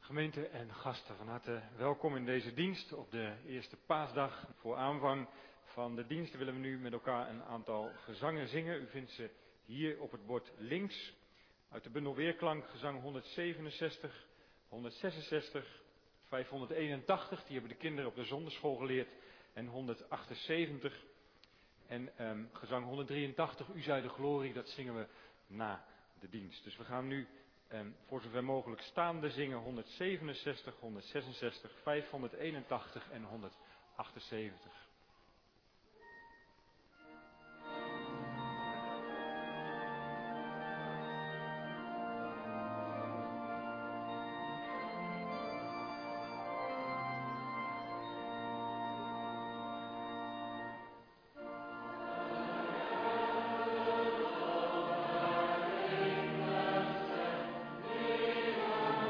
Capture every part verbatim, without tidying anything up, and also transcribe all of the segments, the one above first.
Gemeente en gasten, van harte welkom in deze dienst op de eerste paasdag. Voor aanvang van de dienst willen we nu met elkaar een aantal gezangen zingen. U vindt ze hier op het bord links. Uit de bundel Weerklank, gezang honderdzevenenzestig, honderdzesenzestig, vijfhonderdeenentachtig, die hebben de kinderen op de zonderschool geleerd, en honderdachtenzeventig. En um, gezang honderddrieëntachtig, U zij de glorie, dat zingen we na de dienst. Dus we gaan nu um, voor zover mogelijk staande zingen honderdzevenenzestig, honderdzesenzestig, vijfhonderdeenentachtig en honderdachtenzeventig.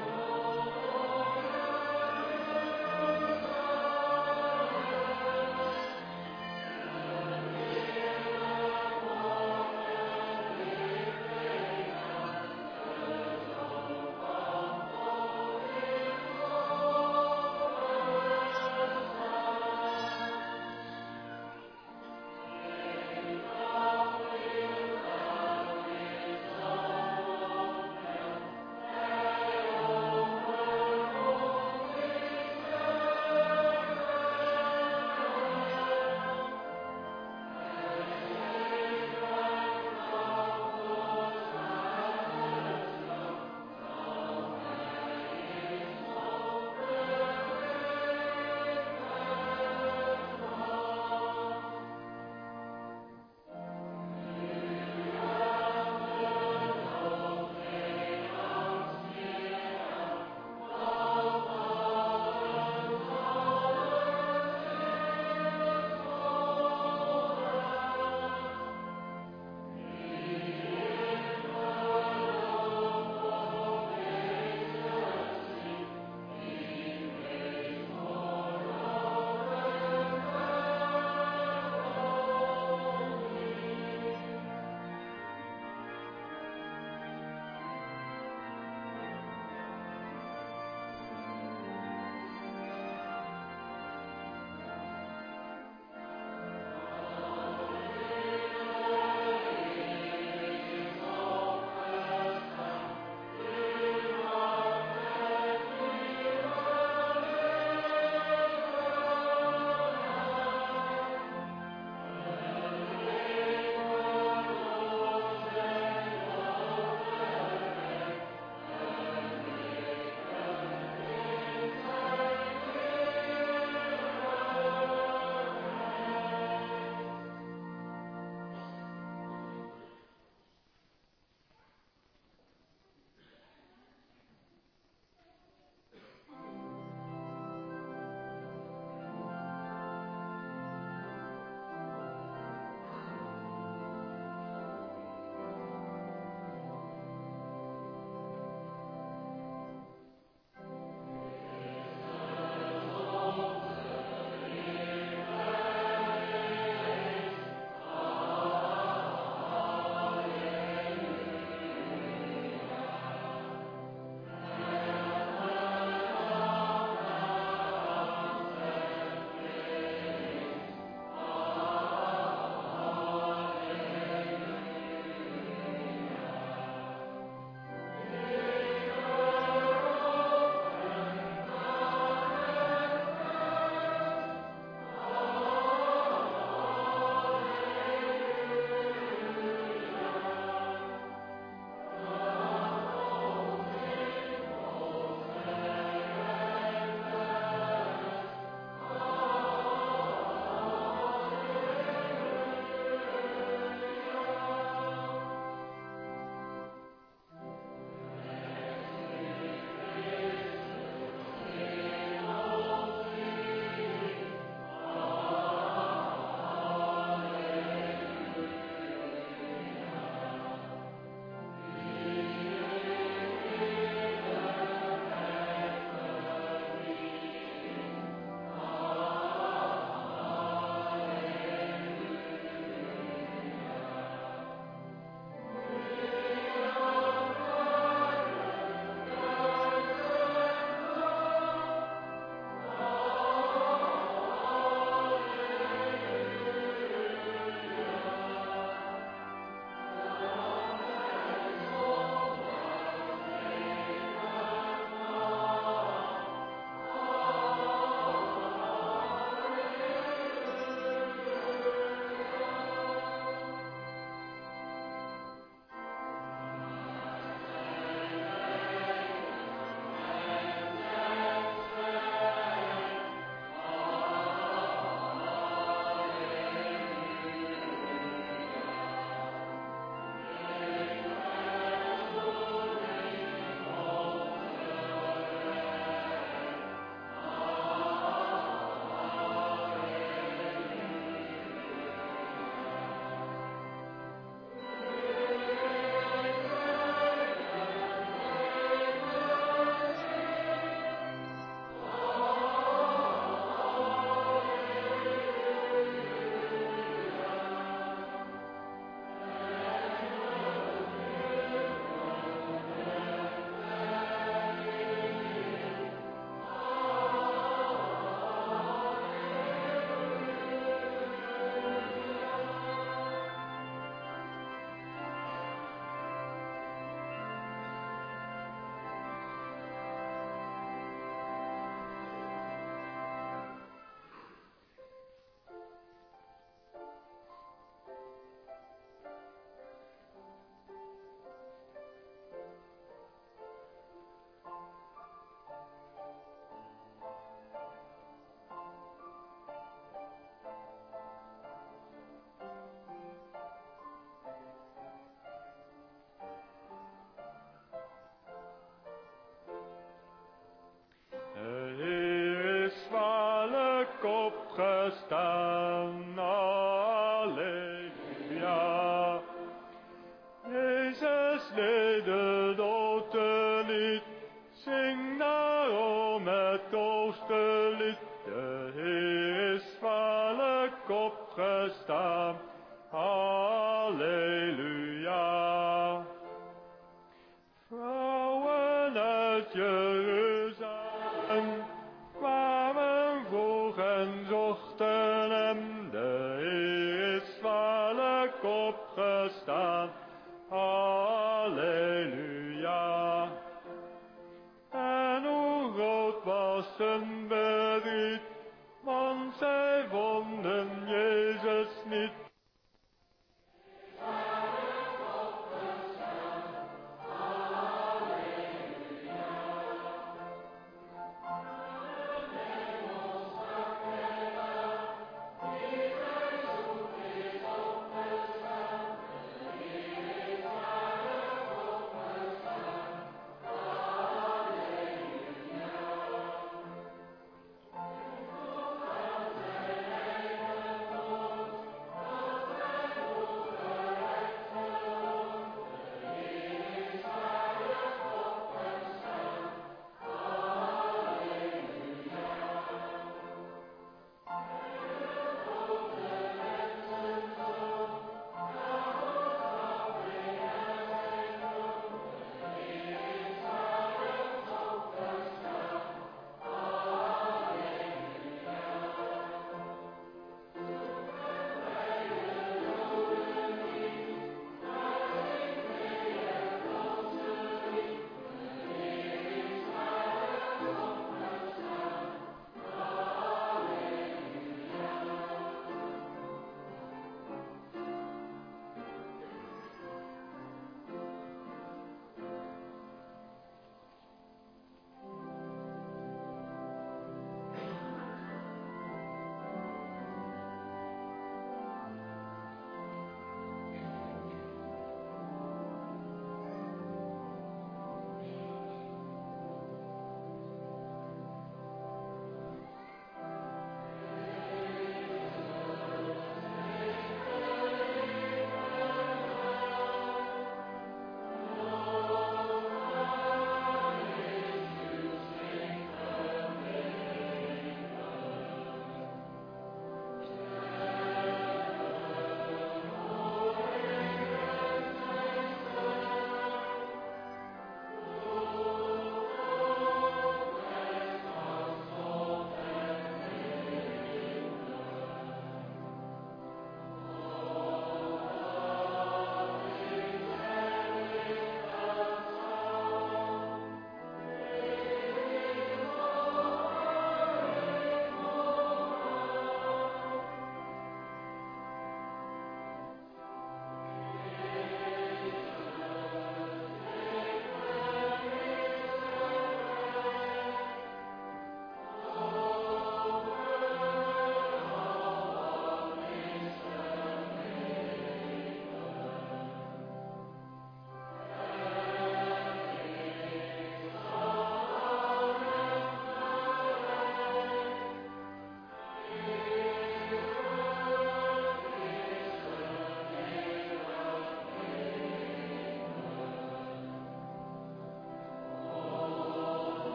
Amen. opgestaan. Halleluja. Jezus leed de dood te lied, zing daarom het oosterlied. De Heer is waarlijk opgestaan. Halleluja. Vrouwen uit Jeruzalem kwamen vroeg en zochten hem. De Heer is waarlijk opgestaan. Halleluja. En hoe groot was hun verdriet, want zij vonden Jezus niet.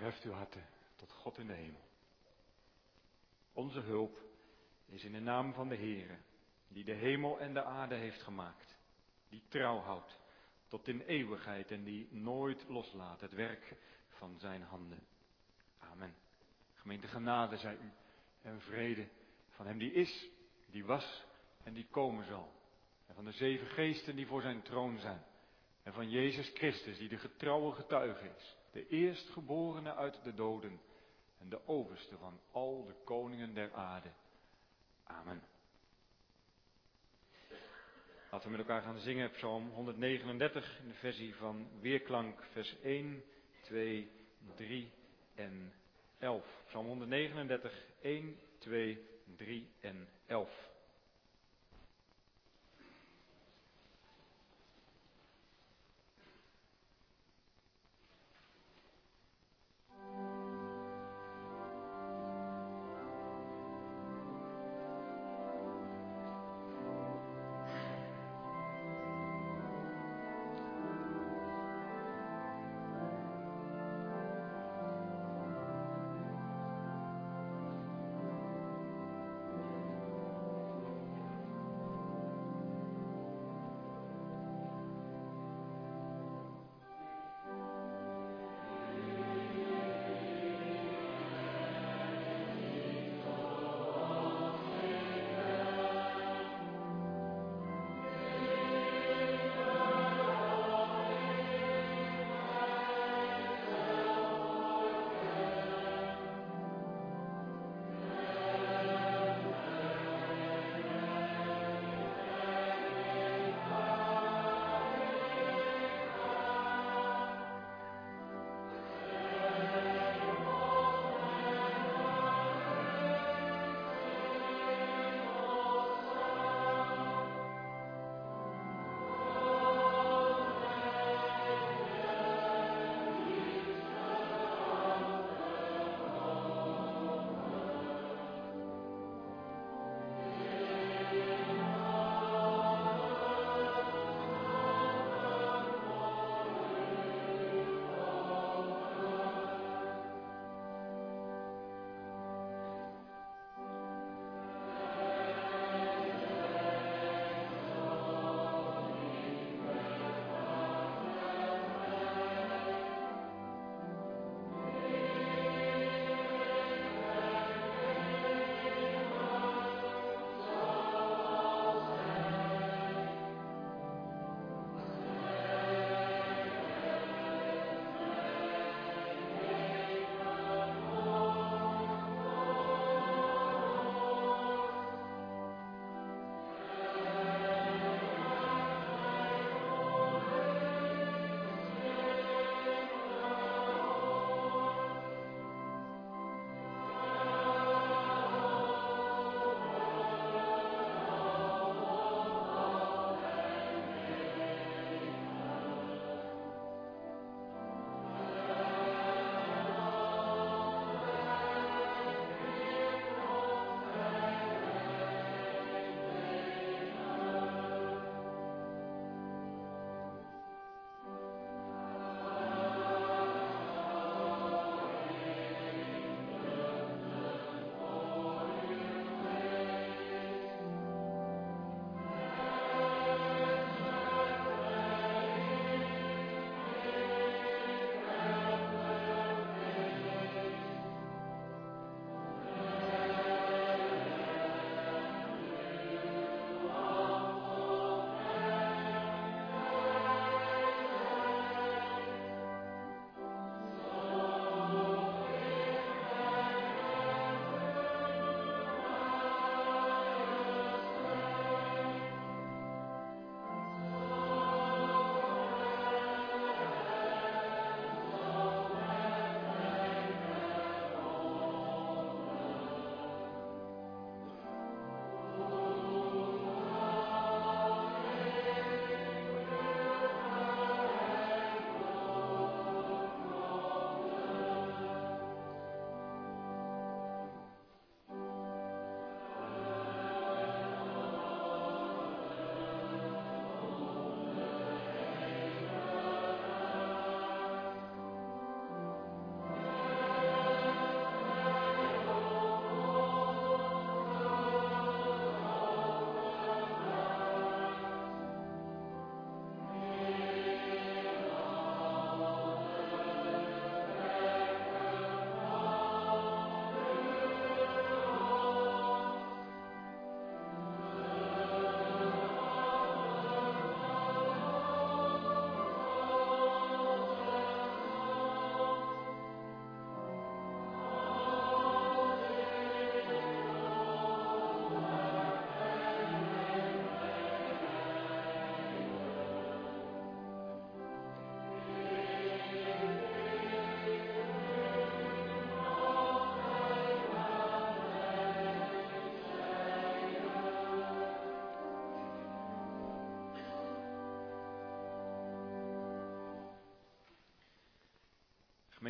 verheft uw harten tot God in de hemel. Onze hulp is in de naam van de Heere, die de hemel en de aarde heeft gemaakt, die trouw houdt tot in eeuwigheid en die nooit loslaat het werk van zijn handen. Amen. Gemeente, genade zij u en vrede van hem die is, die was en die komen zal. En van de zeven geesten die voor zijn troon zijn. En van Jezus Christus die de getrouwe getuige is, de eerstgeborene uit de doden en de overste van al de koningen der aarde. Amen. Laten we met elkaar gaan zingen Psalm honderdnegenendertig in de versie van Weerklank, vers één, twee, drie en elf. Psalm honderdnegenendertig, één, twee, drie en elf.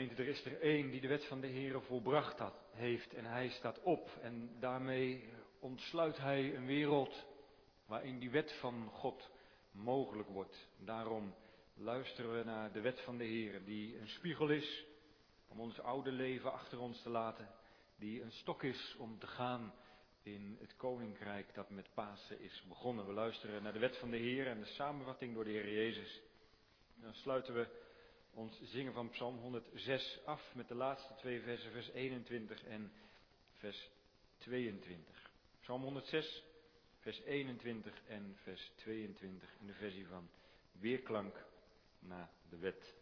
Gemeente, er is er één die de wet van de Heere volbracht had, heeft en hij staat op. En daarmee ontsluit hij een wereld waarin die wet van God mogelijk wordt. Daarom luisteren we naar de wet van de Heere, die een spiegel is om ons oude leven achter ons te laten. Die een stok is om te gaan in het koninkrijk dat met Pasen is begonnen. We luisteren naar de wet van de Heer en de samenvatting door de Heer Jezus. En dan sluiten we ons zingen van Psalm honderdzes af met de laatste twee versen, vers eenentwintig en vers tweeëntwintig. Psalm honderdzes, vers eenentwintig en vers tweeëntwintig in de versie van weerklank na de wet.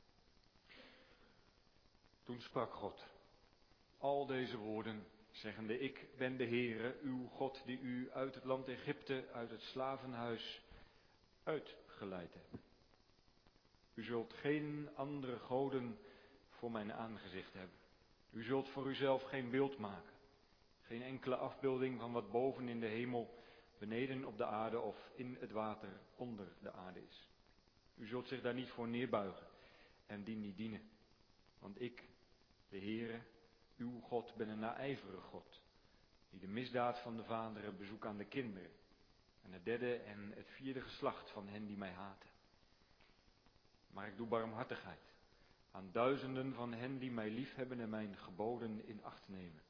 Toen sprak God al deze woorden, zeggende: Ik ben de Heere, uw God, die u uit het land Egypte, uit het slavenhuis uitgeleid hebt. U zult geen andere goden voor mijn aangezicht hebben. U zult voor uzelf geen beeld maken. Geen enkele afbeelding van wat boven in de hemel, beneden op de aarde of in het water onder de aarde is. U zult zich daar niet voor neerbuigen en die niet dienen. Want ik, de Heere, uw God, ben een naijverige God, die de misdaad van de vaderen bezoekt aan de kinderen en het derde en het vierde geslacht van hen die mij haten. Maar ik doe barmhartigheid aan duizenden van hen die mij liefhebben en mijn geboden in acht nemen.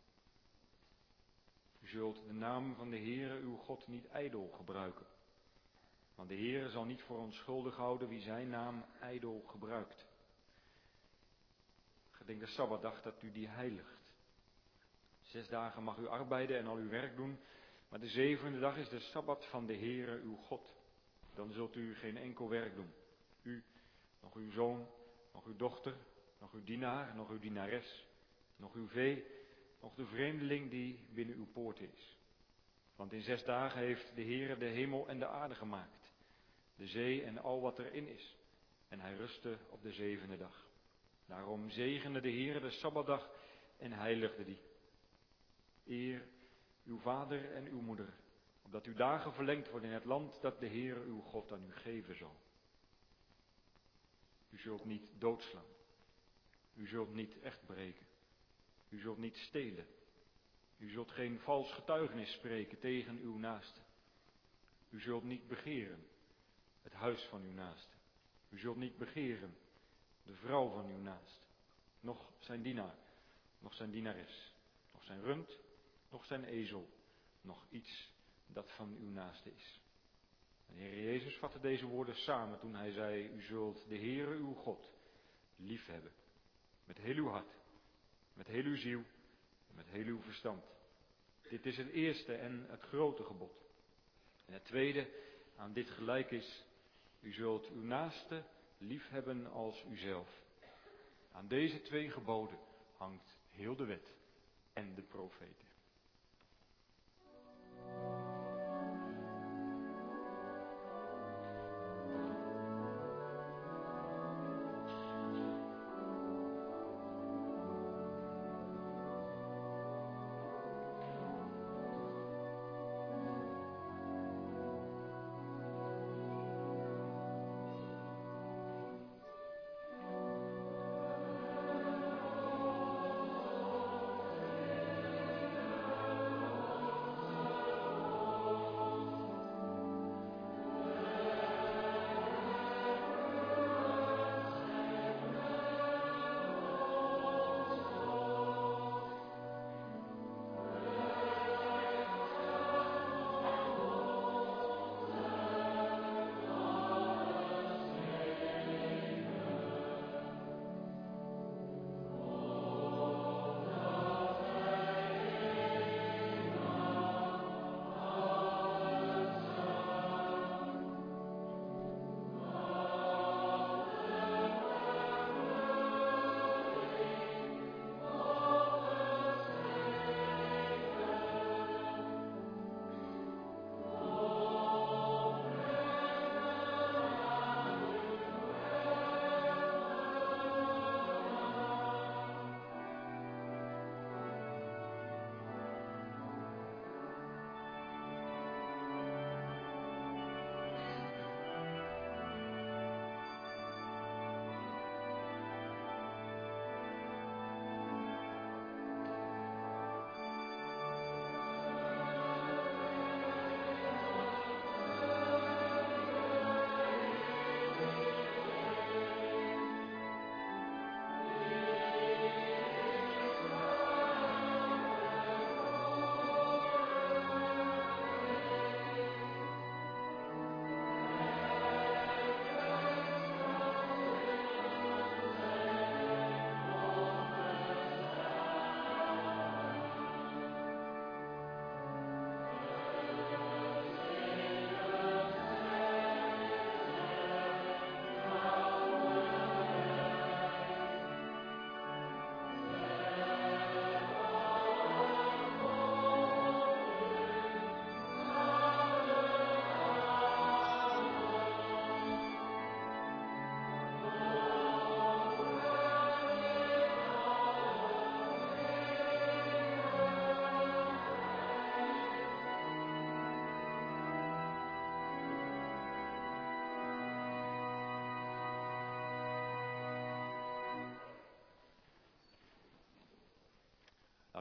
U zult de naam van de Heere uw God niet ijdel gebruiken, want de Heere zal niet voor onschuldig houden wie zijn naam ijdel gebruikt. Gedenk de Sabbatdag dat u die heiligt. Zes dagen mag u arbeiden en al uw werk doen, maar de zevende dag is de Sabbat van de Heere uw God. Dan zult u geen enkel werk doen. U, nog uw zoon, nog uw dochter, nog uw dienaar, nog uw dienares, nog uw vee, nog de vreemdeling die binnen uw poorten is. Want in zes dagen heeft de Heere de hemel en de aarde gemaakt, de zee en al wat erin is. En hij rustte op de zevende dag. Daarom zegende de Heere de Sabbatdag en heiligde die. Eer uw vader en uw moeder, opdat uw dagen verlengd worden in het land dat de Heere uw God aan u geven zal. U zult niet doodslaan. U zult niet echt breken. U zult niet stelen. U zult geen vals getuigenis spreken tegen uw naaste. U zult niet begeren het huis van uw naaste. U zult niet begeren de vrouw van uw naaste. Nog zijn dienaar, nog zijn dienares, nog zijn rund, nog zijn ezel, nog iets dat van uw naaste is. En de Heer Jezus vatte deze woorden samen toen hij zei: U zult de Heere uw God liefhebben. Met heel uw hart, met heel uw ziel, met heel uw verstand. Dit is het eerste en het grote gebod. En het tweede aan dit gelijk is: U zult uw naaste liefhebben als uzelf. Aan deze twee geboden hangt heel de wet en de profeten.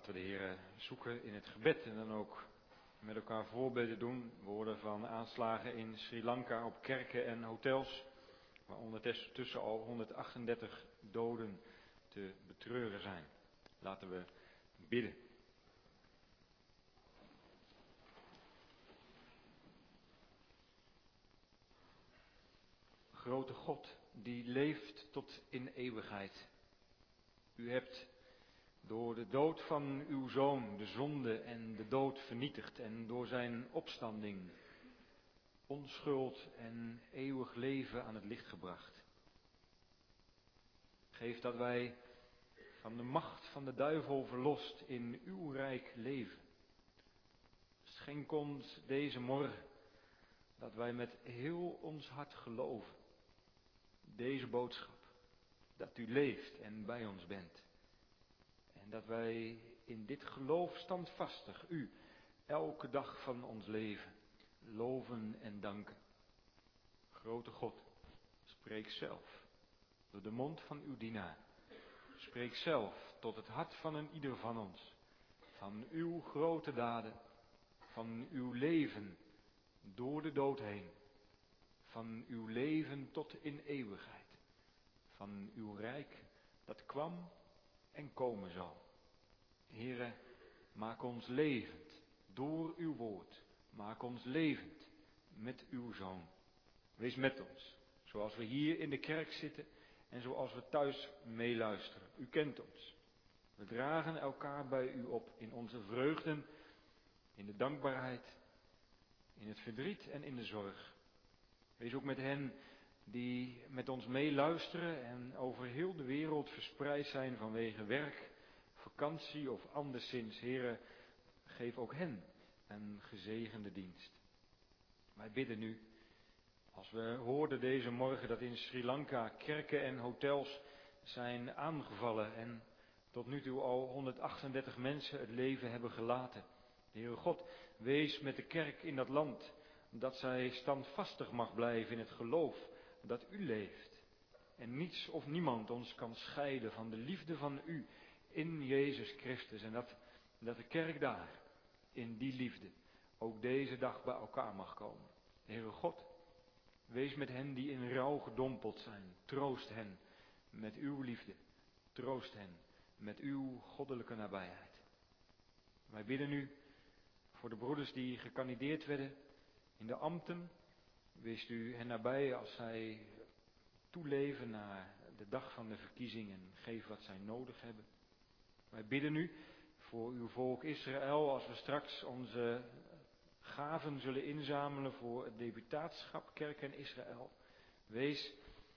we de Heer zoeken in het gebed en dan ook met elkaar voorbeden doen. Woorden van aanslagen in Sri Lanka op kerken en hotels, waar ondertussen al honderdachtendertig doden te betreuren zijn. Laten we bidden. Grote God, die leeft tot in eeuwigheid. U hebt door de dood van uw Zoon de zonde en de dood vernietigd en door zijn opstanding onschuld en eeuwig leven aan het licht gebracht. Geef dat wij van de macht van de duivel verlost in uw rijk leven. Schenk ons deze morgen dat wij met heel ons hart geloven. Deze boodschap, dat u leeft en bij ons bent. En dat wij in dit geloof standvastig u elke dag van ons leven loven en danken. Grote God, spreek zelf door de mond van uw dienaar. Spreek zelf tot het hart van een ieder van ons. Van uw grote daden, van uw leven door de dood heen. Van uw leven tot in eeuwigheid. Van uw rijk dat kwam en komen zal. Heere, maak ons levend door uw woord. Maak ons levend met uw Zoon. Wees met ons, zoals we hier in de kerk zitten en zoals we thuis meeluisteren. U kent ons. We dragen elkaar bij u op in onze vreugden, in de dankbaarheid, in het verdriet en in de zorg. Wees ook met hen die met ons meeluisteren en over heel de wereld verspreid zijn vanwege werk, vakantie of anderszins. Heere, geef ook hen een gezegende dienst. Wij bidden nu, als we hoorden deze morgen dat in Sri Lanka kerken en hotels zijn aangevallen en tot nu toe al honderdachtendertig mensen het leven hebben gelaten. Heere God, wees met de kerk in dat land, dat zij standvastig mag blijven in het geloof dat u leeft. En niets of niemand ons kan scheiden van de liefde van u in Jezus Christus. En dat, dat de kerk daar, in die liefde, ook deze dag bij elkaar mag komen. Heere God, wees met hen die in rouw gedompeld zijn. Troost hen met uw liefde. Troost hen met uw goddelijke nabijheid. Wij bidden nu voor de broeders die gekandideerd werden in de ambten. Wees u hen nabij als zij toeleven naar de dag van de verkiezing en geef wat zij nodig hebben. Wij bidden u voor uw volk Israël als we straks onze gaven zullen inzamelen voor het deputaatschap Kerk en Israël. Wees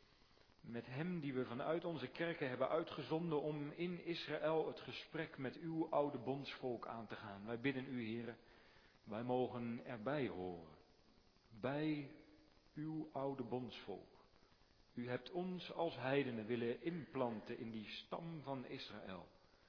met hem die we vanuit onze kerken hebben uitgezonden om in Israël het gesprek met uw oude bondsvolk aan te gaan. Wij bidden u, Heere, wij mogen erbij horen. Bij uw oude bondsvolk. U hebt ons als heidenen willen inplanten in die stam van Israël.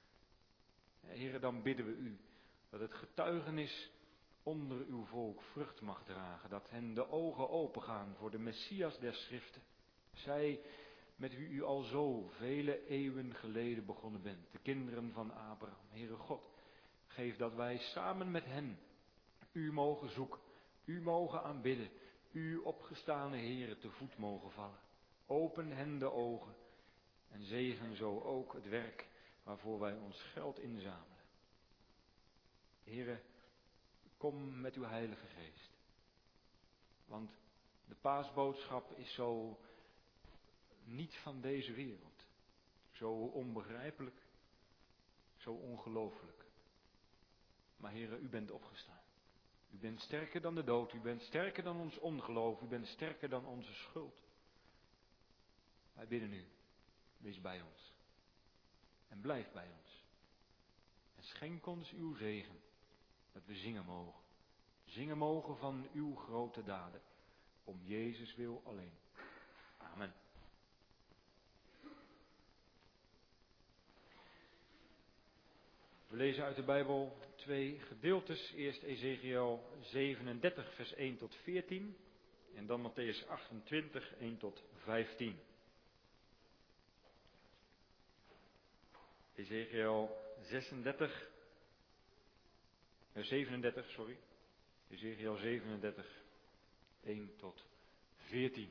Heere, dan bidden we u dat het getuigenis onder uw volk vrucht mag dragen. Dat hen de ogen opengaan voor de Messias der Schriften. Zij met wie u al zo vele eeuwen geleden begonnen bent. De kinderen van Abraham. Heere God, geef dat wij samen met hen u mogen zoeken. U mogen aanbidden. U opgestane Heere te voet mogen vallen. Open hen de ogen. En zegen zo ook het werk waarvoor wij ons geld inzamelen. Heere, kom met uw Heilige Geest. Want de paasboodschap is zo niet van deze wereld. Zo onbegrijpelijk. Zo ongelooflijk. Maar Heere, u bent opgestaan. U bent sterker dan de dood. U bent sterker dan ons ongeloof. U bent sterker dan onze schuld. Wij bidden u. Wees bij ons. En blijf bij ons. En schenk ons uw zegen. Dat we zingen mogen. Zingen mogen van uw grote daden. Om Jezus wil alleen. Amen. We lezen uit de Bijbel twee gedeeltes. Eerst Ezekiel zevenendertig vers één tot veertien. En dan Mattheüs achtentwintig, één tot vijftien. Ezekiel zesendertig zevenendertig, sorry. Ezechiel zevenendertig, één tot veertien.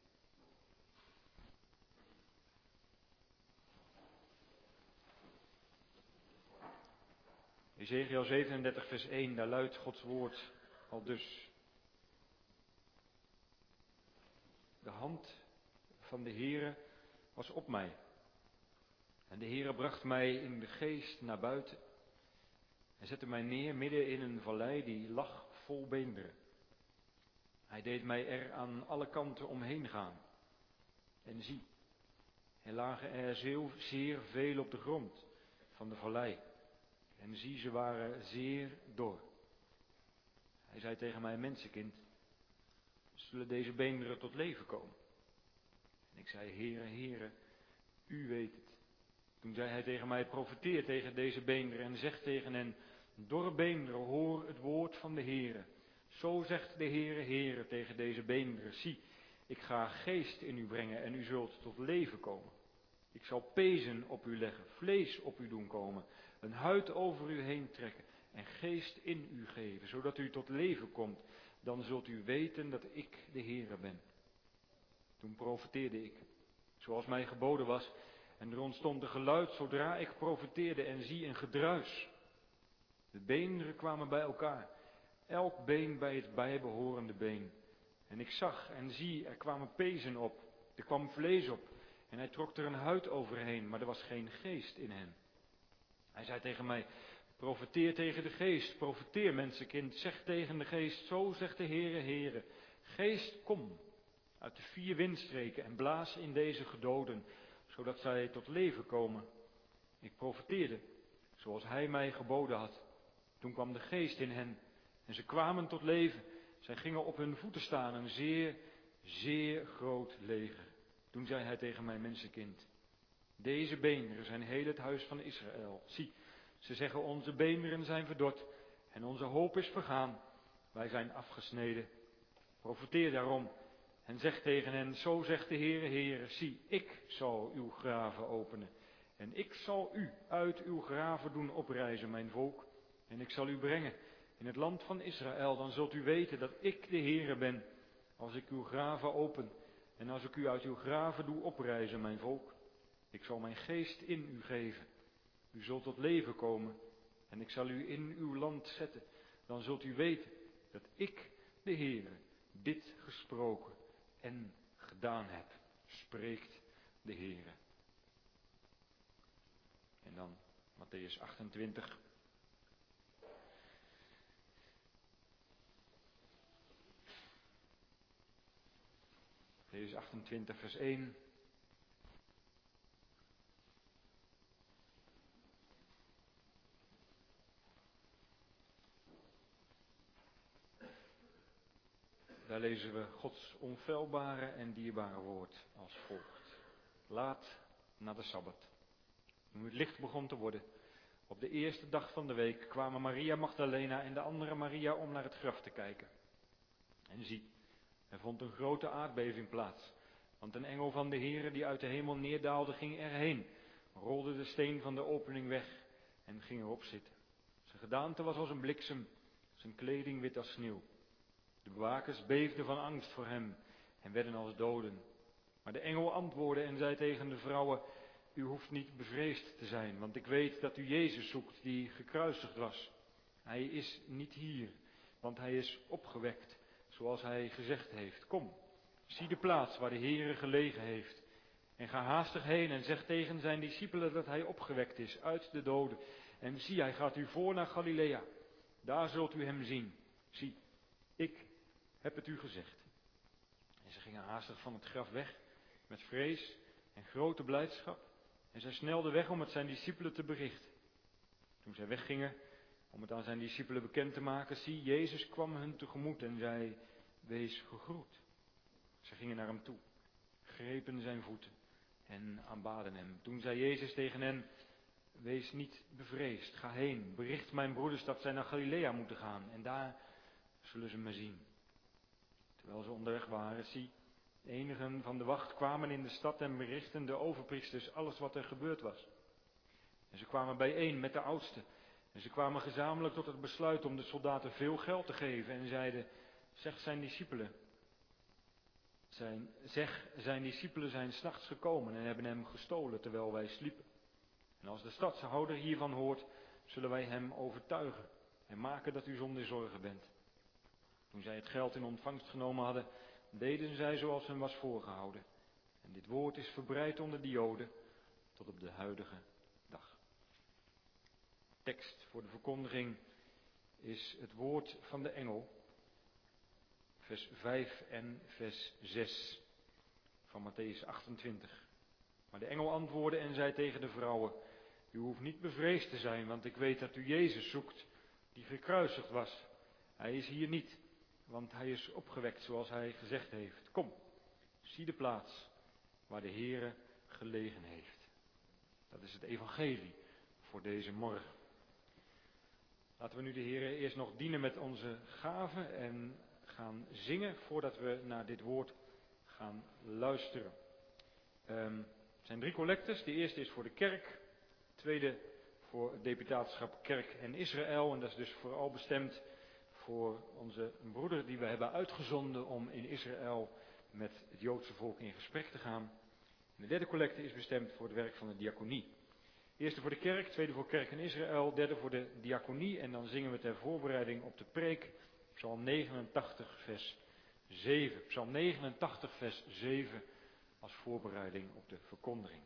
Ezechiel zevenendertig, vers één, daar luidt Gods woord al dus. De hand van de Heere was op mij. En de Heere bracht mij in de geest naar buiten. En zette mij neer midden in een vallei die lag vol beenderen. Hij deed mij er aan alle kanten omheen gaan. En zie, er lagen er zeer veel op de grond van de vallei. En zie, ze waren zeer dor. Hij zei tegen mij, mensenkind, zullen deze beenderen tot leven komen? En ik zei, Heere, Heere, u weet het. Toen zei hij tegen mij, profeteer tegen deze beenderen en zeg tegen hen, dorre beenderen, hoor het woord van de Heere. Zo zegt de Heere, Heere, tegen deze beenderen, zie, ik ga geest in u brengen en u zult tot leven komen. Ik zal pezen op u leggen, vlees op u doen komen, een huid over u heen trekken en geest in u geven, zodat u tot leven komt. Dan zult u weten dat ik de Heere ben. Toen profeteerde ik, zoals mij geboden was, en er ontstond een geluid zodra ik profeteerde en zie een gedruis. De beenderen kwamen bij elkaar, elk been bij het bijbehorende been. En ik zag en zie, er kwamen pezen op, er kwam vlees op en hij trok er een huid overheen, maar er was geen geest in hen. Hij zei tegen mij, profeteer tegen de geest, profeteer mensenkind, zeg tegen de geest, zo zegt de Heere, Heere, geest kom uit de vier windstreken en blaas in deze gedoden, zodat zij tot leven komen. Ik profeteerde, zoals hij mij geboden had. Toen kwam de geest in hen en ze kwamen tot leven. Zij gingen op hun voeten staan, een zeer, zeer groot leger. Toen zei hij tegen mij, mensenkind, deze beenderen zijn heel het huis van Israël. Zie, ze zeggen, onze beenderen zijn verdord en onze hoop is vergaan. Wij zijn afgesneden. Profeteer daarom en zeg tegen hen, zo zegt de Heere, Heere, zie, ik zal uw graven openen. En ik zal u uit uw graven doen oprijzen, mijn volk. En ik zal u brengen in het land van Israël. Dan zult u weten dat ik de Heere ben, als ik uw graven open. En als ik u uit uw graven doe oprijzen, mijn volk. Ik zal mijn geest in u geven. U zult tot leven komen. En ik zal u in uw land zetten. Dan zult u weten dat ik, de Heere, dit gesproken en gedaan heb, spreekt de Heere. En dan Mattheüs achtentwintig. Mattheüs achtentwintig, vers één. Daar lezen we Gods onfeilbare en dierbare woord als volgt. Laat na de Sabbat, toen het licht begon te worden, op de eerste dag van de week kwamen Maria Magdalena en de andere Maria om naar het graf te kijken. En zie, er vond een grote aardbeving plaats, want een engel van de Heere die uit de hemel neerdaalde ging erheen, rolde de steen van de opening weg en ging erop zitten. Zijn gedaante was als een bliksem, zijn kleding wit als sneeuw. De bewakers beefden van angst voor hem en werden als doden. Maar de engel antwoordde en zei tegen de vrouwen, u hoeft niet bevreesd te zijn, want ik weet dat u Jezus zoekt die gekruisigd was. Hij is niet hier, want hij is opgewekt, zoals hij gezegd heeft. Kom, zie de plaats waar de Heere gelegen heeft. En ga haastig heen en zeg tegen zijn discipelen dat hij opgewekt is uit de doden. En zie, hij gaat u voor naar Galilea. Daar zult u hem zien. Zie, ik heb het u gezegd. En ze gingen haastig van het graf weg, met vrees en grote blijdschap. En zij snelden weg om het zijn discipelen te berichten. Toen zij weggingen, om het aan zijn discipelen bekend te maken, zie, Jezus kwam hun tegemoet en zei, wees gegroet. Ze gingen naar hem toe, grepen zijn voeten en aanbaden hem. Toen zei Jezus tegen hen, wees niet bevreesd, ga heen, bericht mijn broeders dat zij naar Galilea moeten gaan en daar zullen ze me zien. Terwijl ze onderweg waren, zie, enigen van de wacht kwamen in de stad en berichtten de overpriesters alles wat er gebeurd was. En ze kwamen bijeen met de oudsten En ze kwamen gezamenlijk tot het besluit om de soldaten veel geld te geven en zeiden, zeg zijn discipelen, zijn, zeg zijn discipelen zijn 's nachts gekomen en hebben hem gestolen terwijl wij sliepen. En als de stadshouder hiervan hoort, zullen wij hem overtuigen en maken dat u zonder zorgen bent. Toen zij het geld in ontvangst genomen hadden, deden zij zoals hen was voorgehouden. En dit woord is verbreid onder de Joden tot op de huidige dag. Tekst voor de verkondiging is het woord van de engel, vers vijf en vers zes van Matthäus achtentwintig. Maar de engel antwoordde en zei tegen de vrouwen, u hoeft niet bevreesd te zijn, want ik weet dat u Jezus zoekt, die gekruisigd was. Hij is hier niet, want hij is opgewekt zoals hij gezegd heeft. Kom, zie de plaats waar de Heere gelegen heeft. Dat is het evangelie voor deze morgen. Laten we nu de Heere eerst nog dienen met onze gaven en gaan zingen voordat we naar dit woord gaan luisteren. Um, er zijn drie collectes. De eerste is voor de kerk. De tweede voor het deputaatschap Kerk en Israël. En dat is dus vooral bestemd voor onze broeder die we hebben uitgezonden om in Israël met het Joodse volk in gesprek te gaan. En de derde collecte is bestemd voor het werk van de diaconie. Eerste voor de kerk, tweede voor Kerk en Israël, derde voor de diaconie. En dan zingen we ter voorbereiding op de preek, Psalm negenentachtig vers zeven. Psalm negenentachtig vers zeven als voorbereiding op de verkondiging.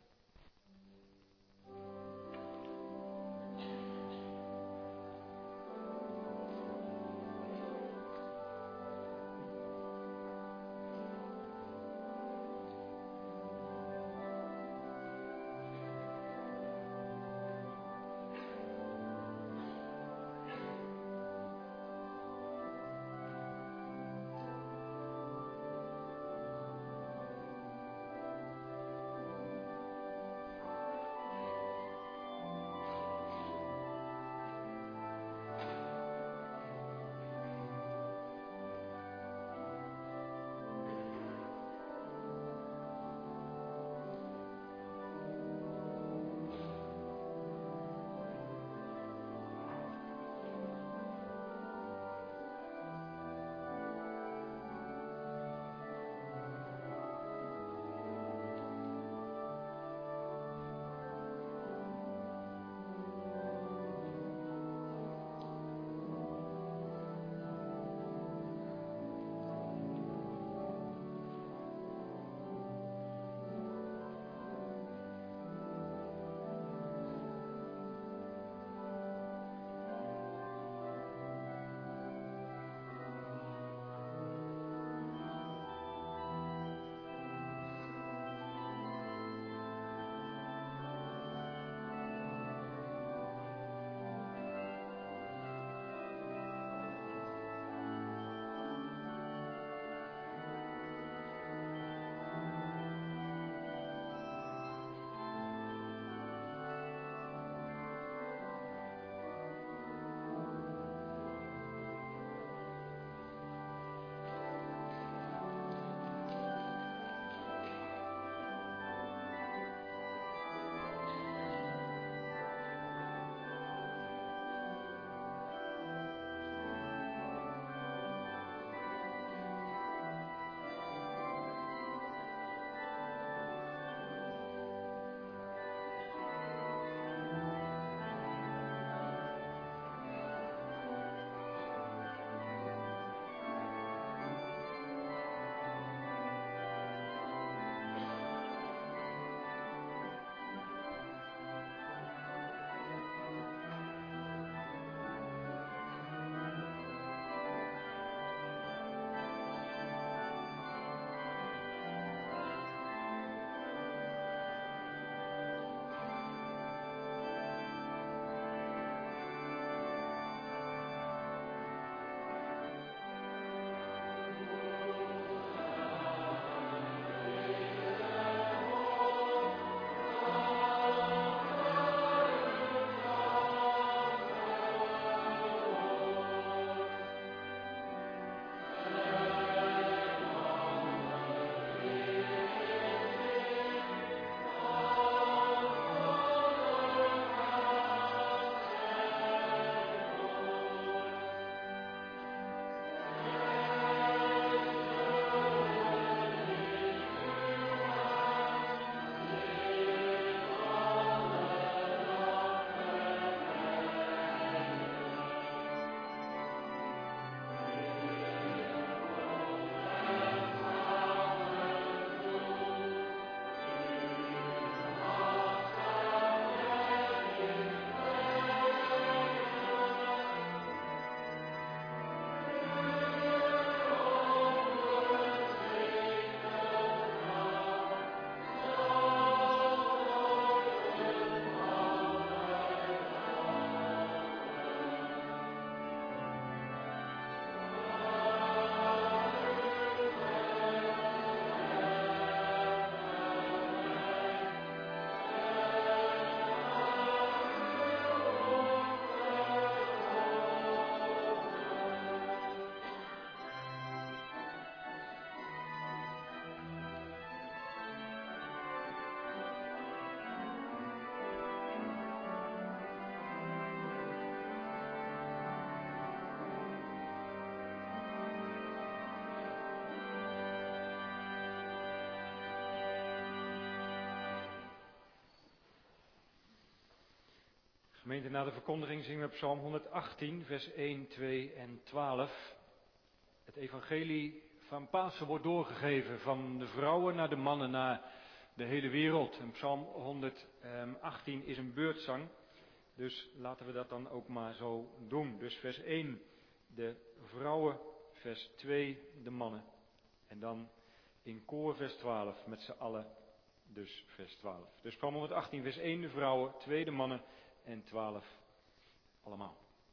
Gemeente, na de verkondiging zingen we Psalm honderdachttien, vers één, twee en twaalf. Het evangelie van Pasen wordt doorgegeven van de vrouwen naar de mannen, naar de hele wereld. En Psalm honderdachttien is een beurtzang, dus laten we dat dan ook maar zo doen. Dus vers één, de vrouwen, vers twee, de mannen. En dan in koor vers twaalf, met z'n allen, dus vers twaalf. Dus Psalm honderdachttien, vers één, de vrouwen, twee, de mannen en twaalf, allemaal.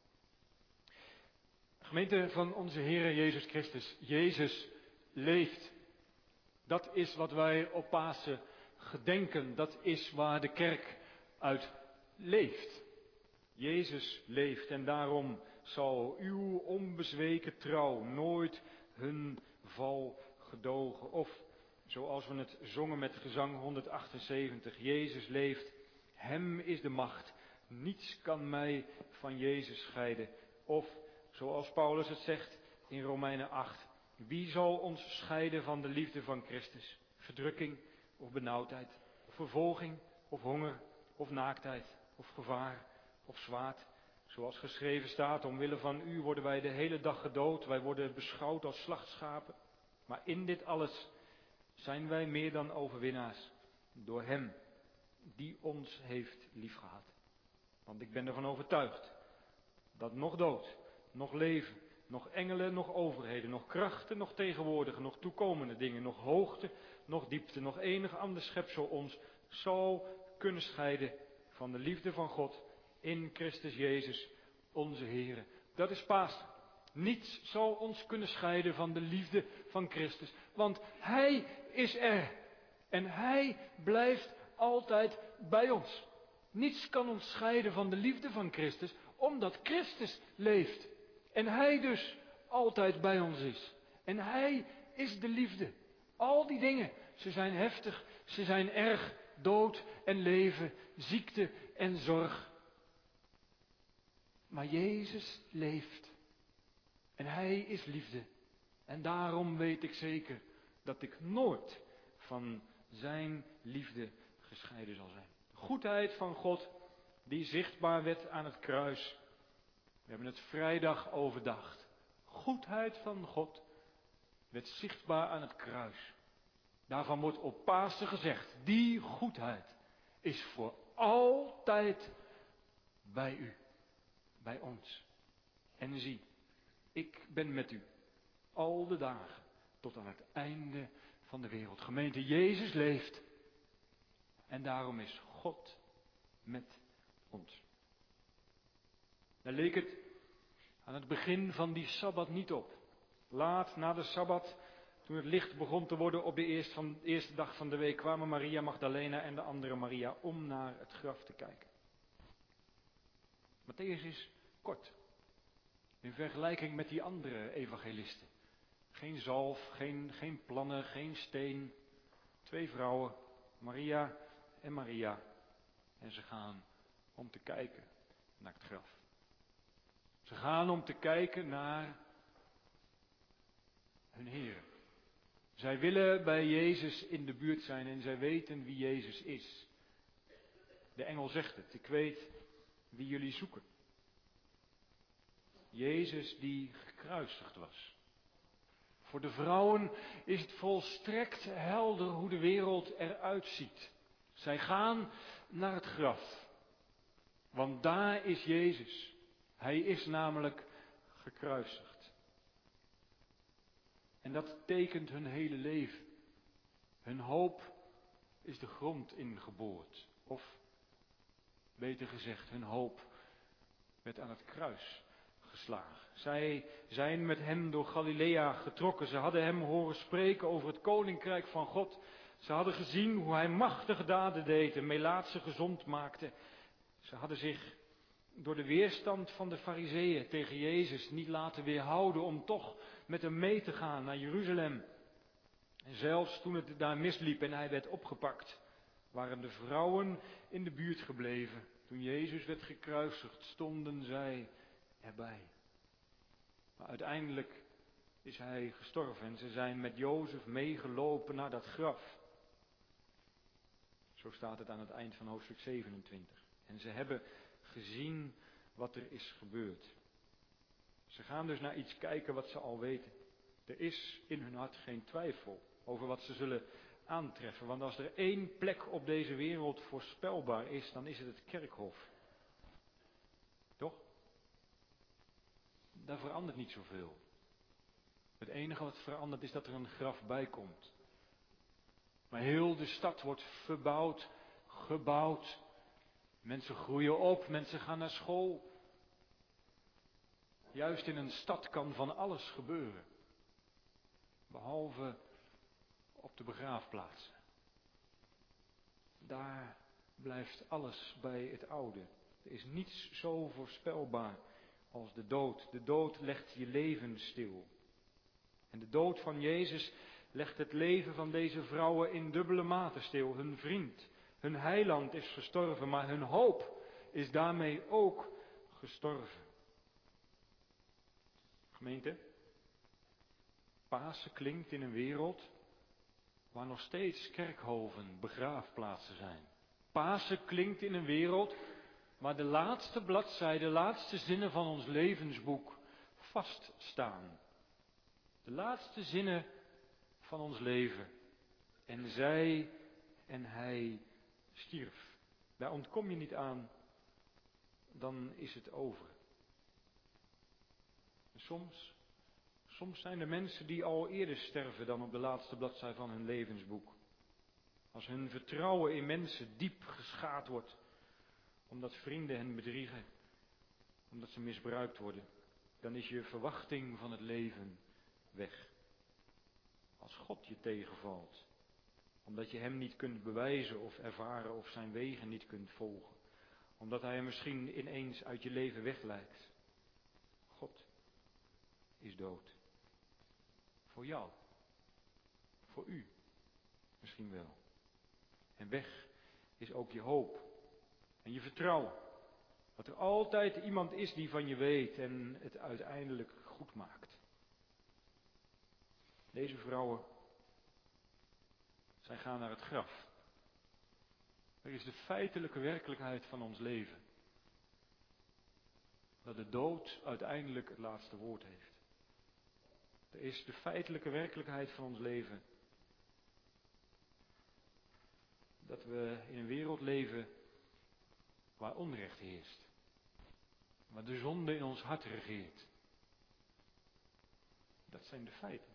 Gemeente van onze Heer Jezus Christus, Jezus leeft. Dat is wat wij op Pasen gedenken, dat is waar de kerk uit leeft. Jezus leeft en daarom zal uw onbezweken trouw nooit hun val gedogen. Of zoals we het zongen met gezang honderdachtenzeventig, Jezus leeft, hem is de macht, niets kan mij van Jezus scheiden. Of zoals Paulus het zegt in Romeinen acht, wie zal ons scheiden van de liefde van Christus? Verdrukking of benauwdheid, of vervolging of honger of naaktheid of gevaar of zwaard. Zoals geschreven staat, omwille van u worden wij de hele dag gedood, wij worden beschouwd als slachtschapen. Maar in dit alles zijn wij meer dan overwinnaars door hem die ons heeft liefgehad. Want ik ben ervan overtuigd dat nog dood, nog leven, nog engelen, nog overheden, nog krachten, nog tegenwoordige, nog toekomende dingen, nog hoogte, nog diepte, nog enig ander schepsel ons zal kunnen scheiden van de liefde van God in Christus Jezus, onze Heer. Dat is Pasen. Niets zal ons kunnen scheiden van de liefde van Christus, want Hij is er en Hij blijft altijd bij ons. Niets kan ons scheiden van de liefde van Christus, omdat Christus leeft. En Hij dus altijd bij ons is. En Hij is de liefde. Al die dingen, ze zijn heftig, ze zijn erg, dood en leven, ziekte en zorg. Maar Jezus leeft. En Hij is liefde. En daarom weet ik zeker dat ik nooit van Zijn liefde gescheiden zal zijn. De goedheid van God die zichtbaar werd aan het kruis. We hebben het vrijdag overdacht. Goedheid van God werd zichtbaar aan het kruis. Daarvan wordt op Pasen gezegd, die goedheid is voor altijd bij u, bij ons. En zie, ik ben met u al de dagen tot aan het einde van de wereld. Gemeente, Jezus leeft. En daarom is God met ons. Daar leek het aan het begin van die Sabbat niet op. Laat na de Sabbat, toen het licht begon te worden op de eerste, van, eerste dag van de week, kwamen Maria Magdalena en de andere Maria om naar het graf te kijken. Matthäus is kort. In vergelijking met die andere evangelisten. Geen zalf, geen, geen plannen, geen steen. Twee vrouwen, Maria en Maria. En ze gaan om te kijken naar het graf. Ze gaan om te kijken naar hun Heer. Zij willen bij Jezus in de buurt zijn en zij weten wie Jezus is. De engel zegt het, ik weet wie jullie zoeken. Jezus die gekruisigd was. Voor de vrouwen is het volstrekt helder hoe de wereld eruit ziet. Zij gaan naar het graf. Want daar is Jezus. Hij is namelijk gekruisigd. En dat tekent hun hele leven. Hun hoop is de grond ingeboord. Of, beter gezegd, hun hoop werd aan het kruis geslagen. Zij zijn met hem door Galilea getrokken. Ze hadden hem horen spreken over het koninkrijk van God. Ze hadden gezien hoe hij machtige daden deed en melaatsen gezond maakte. Ze hadden zich door de weerstand van de Farizeeën tegen Jezus niet laten weerhouden om toch met hem mee te gaan naar Jeruzalem. En zelfs toen het daar misliep en hij werd opgepakt, waren de vrouwen in de buurt gebleven. Toen Jezus werd gekruisigd, stonden zij erbij. Maar uiteindelijk is hij gestorven en ze zijn met Jozef meegelopen naar dat graf. Zo staat het aan het eind van hoofdstuk zevenentwintig. En ze hebben gezien wat er is gebeurd. Ze gaan dus naar iets kijken wat ze al weten. Er is in hun hart geen twijfel over wat ze zullen aantreffen. Want als er één plek op deze wereld voorspelbaar is, dan is het het kerkhof. Toch? Daar verandert niet zoveel. Het enige wat verandert is dat er een graf bij komt. Maar heel de stad wordt verbouwd, gebouwd. Mensen groeien op, mensen gaan naar school. Juist in een stad kan van alles gebeuren. Behalve op de begraafplaatsen. Daar blijft alles bij het oude. Er is niets zo voorspelbaar als de dood. De dood legt je leven stil. En de dood van Jezus legt het leven van deze vrouwen in dubbele mate stil. Hun vriend, hun heiland is gestorven, maar hun hoop is daarmee ook gestorven. Gemeente, Pasen klinkt in een wereld waar nog steeds kerkhoven begraafplaatsen zijn. Pasen klinkt in een wereld waar de laatste bladzijden, de laatste zinnen van ons levensboek vaststaan. De laatste zinnen van ons leven. En zij en hij stierf. Daar ontkom je niet aan, dan is het over. En soms, soms zijn er mensen die al eerder sterven dan op de laatste bladzij van hun levensboek. Als hun vertrouwen in mensen diep geschaad wordt, omdat vrienden hen bedriegen, omdat ze misbruikt worden, dan is je verwachting van het leven weg. Als God je tegenvalt, omdat je hem niet kunt bewijzen of ervaren of zijn wegen niet kunt volgen, omdat hij misschien ineens uit je leven weglijkt. God is dood. Voor jou. Voor u. Misschien wel. En weg is ook je hoop. En je vertrouwen. Dat er altijd iemand is die van je weet en het uiteindelijk goed maakt. Deze vrouwen, zij gaan naar het graf. Er is de feitelijke werkelijkheid van ons leven. Dat de dood uiteindelijk het laatste woord heeft. Er is de feitelijke werkelijkheid van ons leven. Dat we in een wereld leven waar onrecht heerst. Waar de zonde in ons hart regeert. Dat zijn de feiten.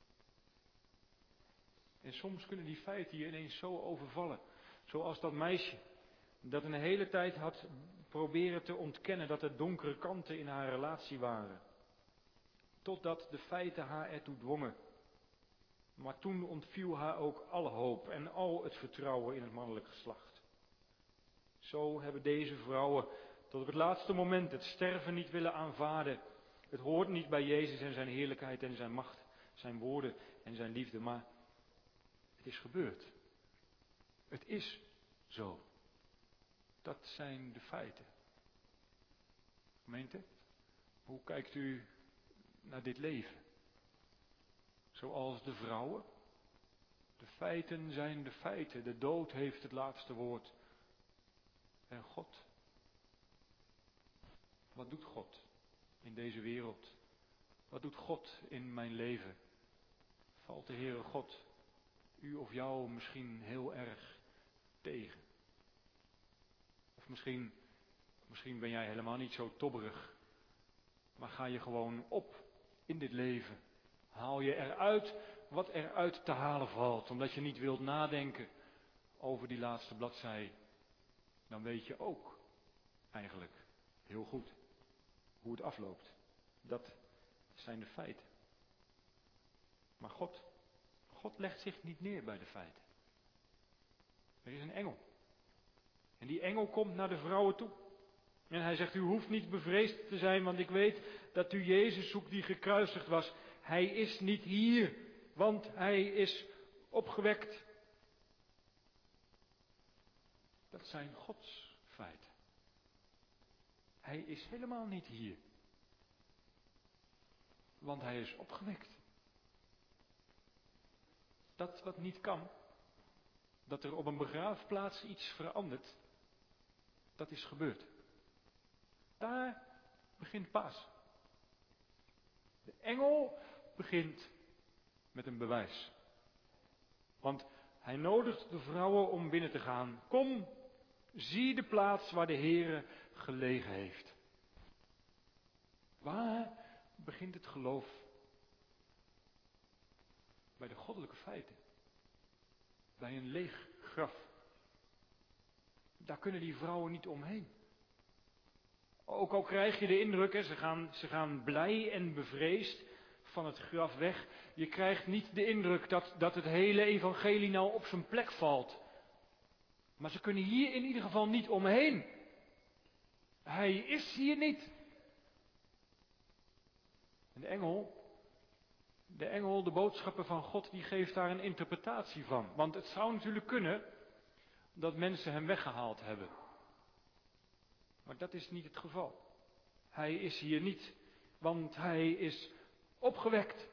En soms kunnen die feiten je ineens zo overvallen. Zoals dat meisje dat een hele tijd had proberen te ontkennen dat er donkere kanten in haar relatie waren. Totdat de feiten haar ertoe dwongen. Maar toen ontviel haar ook alle hoop en al het vertrouwen in het mannelijk geslacht. Zo hebben deze vrouwen tot op het laatste moment het sterven niet willen aanvaarden. Het hoort niet bij Jezus en zijn heerlijkheid en zijn macht, zijn woorden en zijn liefde, maar het is gebeurd. Het is zo. Dat zijn de feiten. Gemeente, hoe kijkt u naar dit leven? Zoals de vrouwen. De feiten zijn de feiten. De dood heeft het laatste woord. En God? Wat doet God in deze wereld? Wat doet God in mijn leven? Valt de Heere God u of jou misschien heel erg tegen? Of misschien, misschien ben jij helemaal niet zo tobberig. Maar ga je gewoon op in dit leven. Haal je eruit wat eruit te halen valt. Omdat je niet wilt nadenken over die laatste bladzij. Dan weet je ook eigenlijk heel goed hoe het afloopt. Dat zijn de feiten. Maar God, God legt zich niet neer bij de feiten. Er is een engel. En die engel komt naar de vrouwen toe. En hij zegt, u hoeft niet bevreesd te zijn, want ik weet dat u Jezus zoekt die gekruisigd was. Hij is niet hier, want hij is opgewekt. Dat zijn Gods feiten. Hij is helemaal niet hier. Want hij is opgewekt. Dat wat niet kan, dat er op een begraafplaats iets verandert, dat is gebeurd. Daar begint Pasen. De engel begint met een bewijs. Want hij nodigt de vrouwen om binnen te gaan. Kom, zie de plaats waar de Heere gelegen heeft. Waar begint het geloof? Bij de goddelijke feiten. Bij een leeg graf. Daar kunnen die vrouwen niet omheen. Ook al krijg je de indruk, hè, ze, gaan, ze gaan blij en bevreesd van het graf weg. Je krijgt niet de indruk dat, dat het hele evangelie nou op zijn plek valt. Maar ze kunnen hier in ieder geval niet omheen. Hij is hier niet. En de engel, de engel, de boodschapper van God, die geeft daar een interpretatie van. Want het zou natuurlijk kunnen dat mensen hem weggehaald hebben. Maar dat is niet het geval. Hij is hier niet, want hij is opgewekt.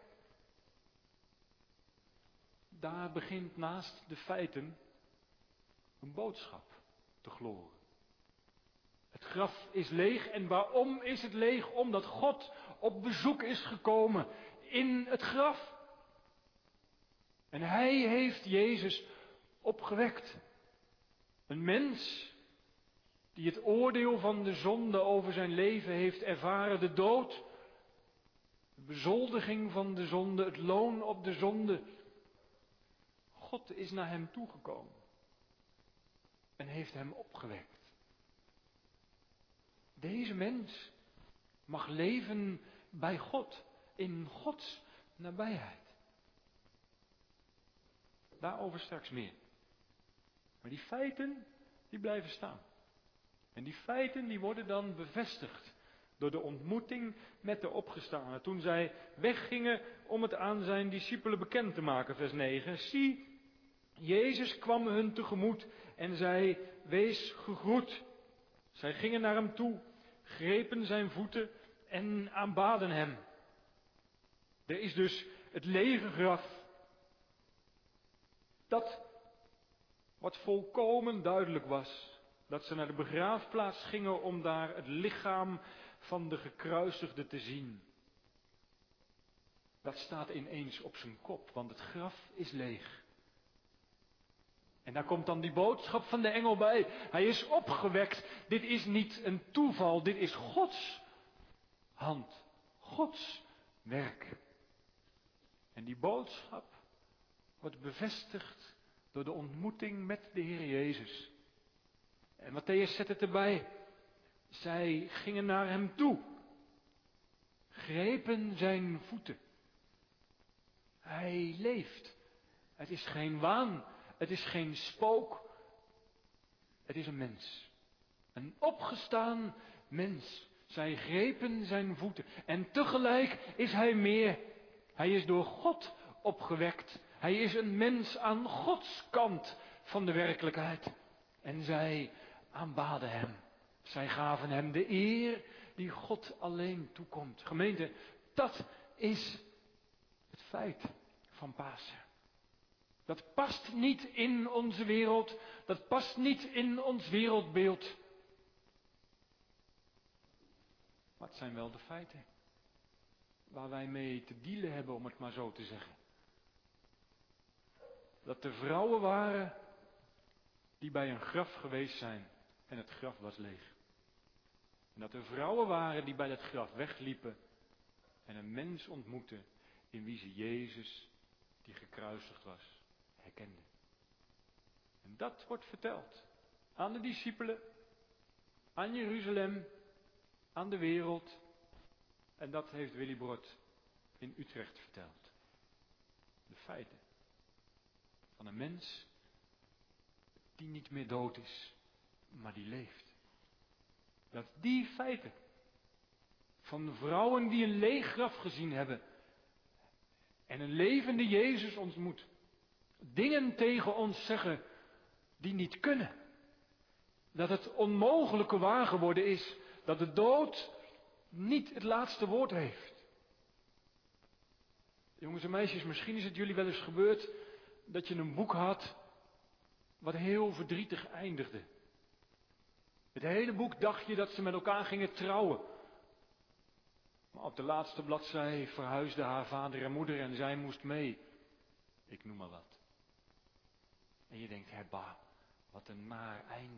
Daar begint naast de feiten een boodschap te gloren. Het graf is leeg en waarom is het leeg? Omdat God op bezoek is gekomen in het graf. En hij heeft Jezus opgewekt. Een mens die het oordeel van de zonde over zijn leven heeft ervaren, de dood, de bezoldiging van de zonde, het loon op de zonde. God is naar hem toegekomen en heeft hem opgewekt. Deze mens mag leven bij God, in Gods nabijheid. Daarover straks meer. Maar die feiten, die blijven staan. En die feiten, die worden dan bevestigd door de ontmoeting met de opgestane. Toen zij weggingen om het aan zijn discipelen bekend te maken, vers negen. Zie, Jezus kwam hun tegemoet en zei, wees gegroet. Zij gingen naar hem toe, grepen zijn voeten en aanbaden hem. Er is dus het lege graf. Dat wat volkomen duidelijk was. Dat ze naar de begraafplaats gingen om daar het lichaam van de gekruisigde te zien. Dat staat ineens op zijn kop, want het graf is leeg. En daar komt dan die boodschap van de engel bij. Hij is opgewekt. Dit is niet een toeval, dit is Gods hand. Gods werk. En die boodschap wordt bevestigd door de ontmoeting met de Heer Jezus. En Matthäus zet het erbij. Zij gingen naar hem toe. Grepen zijn voeten. Hij leeft. Het is geen waan. Het is geen spook. Het is een mens. Een opgestaan mens. Zij grepen zijn voeten. En tegelijk is hij meer. Hij is door God opgewekt. Hij is een mens aan Gods kant van de werkelijkheid. En zij aanbaden hem. Zij gaven hem de eer die God alleen toekomt. Gemeente, dat is het feit van Pasen. Dat past niet in onze wereld. Dat past niet in ons wereldbeeld. Maar het zijn wel de feiten waar wij mee te dealen hebben, om het maar zo te zeggen. Dat er vrouwen waren die bij een graf geweest zijn en het graf was leeg. En dat er vrouwen waren die bij het graf wegliepen en een mens ontmoetten in wie ze Jezus, die gekruisigd was, herkenden. En dat wordt verteld aan de discipelen, aan Jeruzalem, aan de wereld. En dat heeft Willy Brodt in Utrecht verteld. De feiten van een mens die niet meer dood is, maar die leeft. Dat die feiten van vrouwen die een leeg graf gezien hebben en een levende Jezus ontmoet, dingen tegen ons zeggen die niet kunnen. Dat het onmogelijke waar geworden is, dat de dood niet het laatste woord heeft. Jongens en meisjes, misschien is het jullie wel eens gebeurd dat je een boek had wat heel verdrietig eindigde. Het hele boek dacht je dat ze met elkaar gingen trouwen. Maar op de laatste bladzij verhuisden haar vader en moeder en zij moest mee. Ik noem maar wat. En je denkt, hebba, wat een naar einde.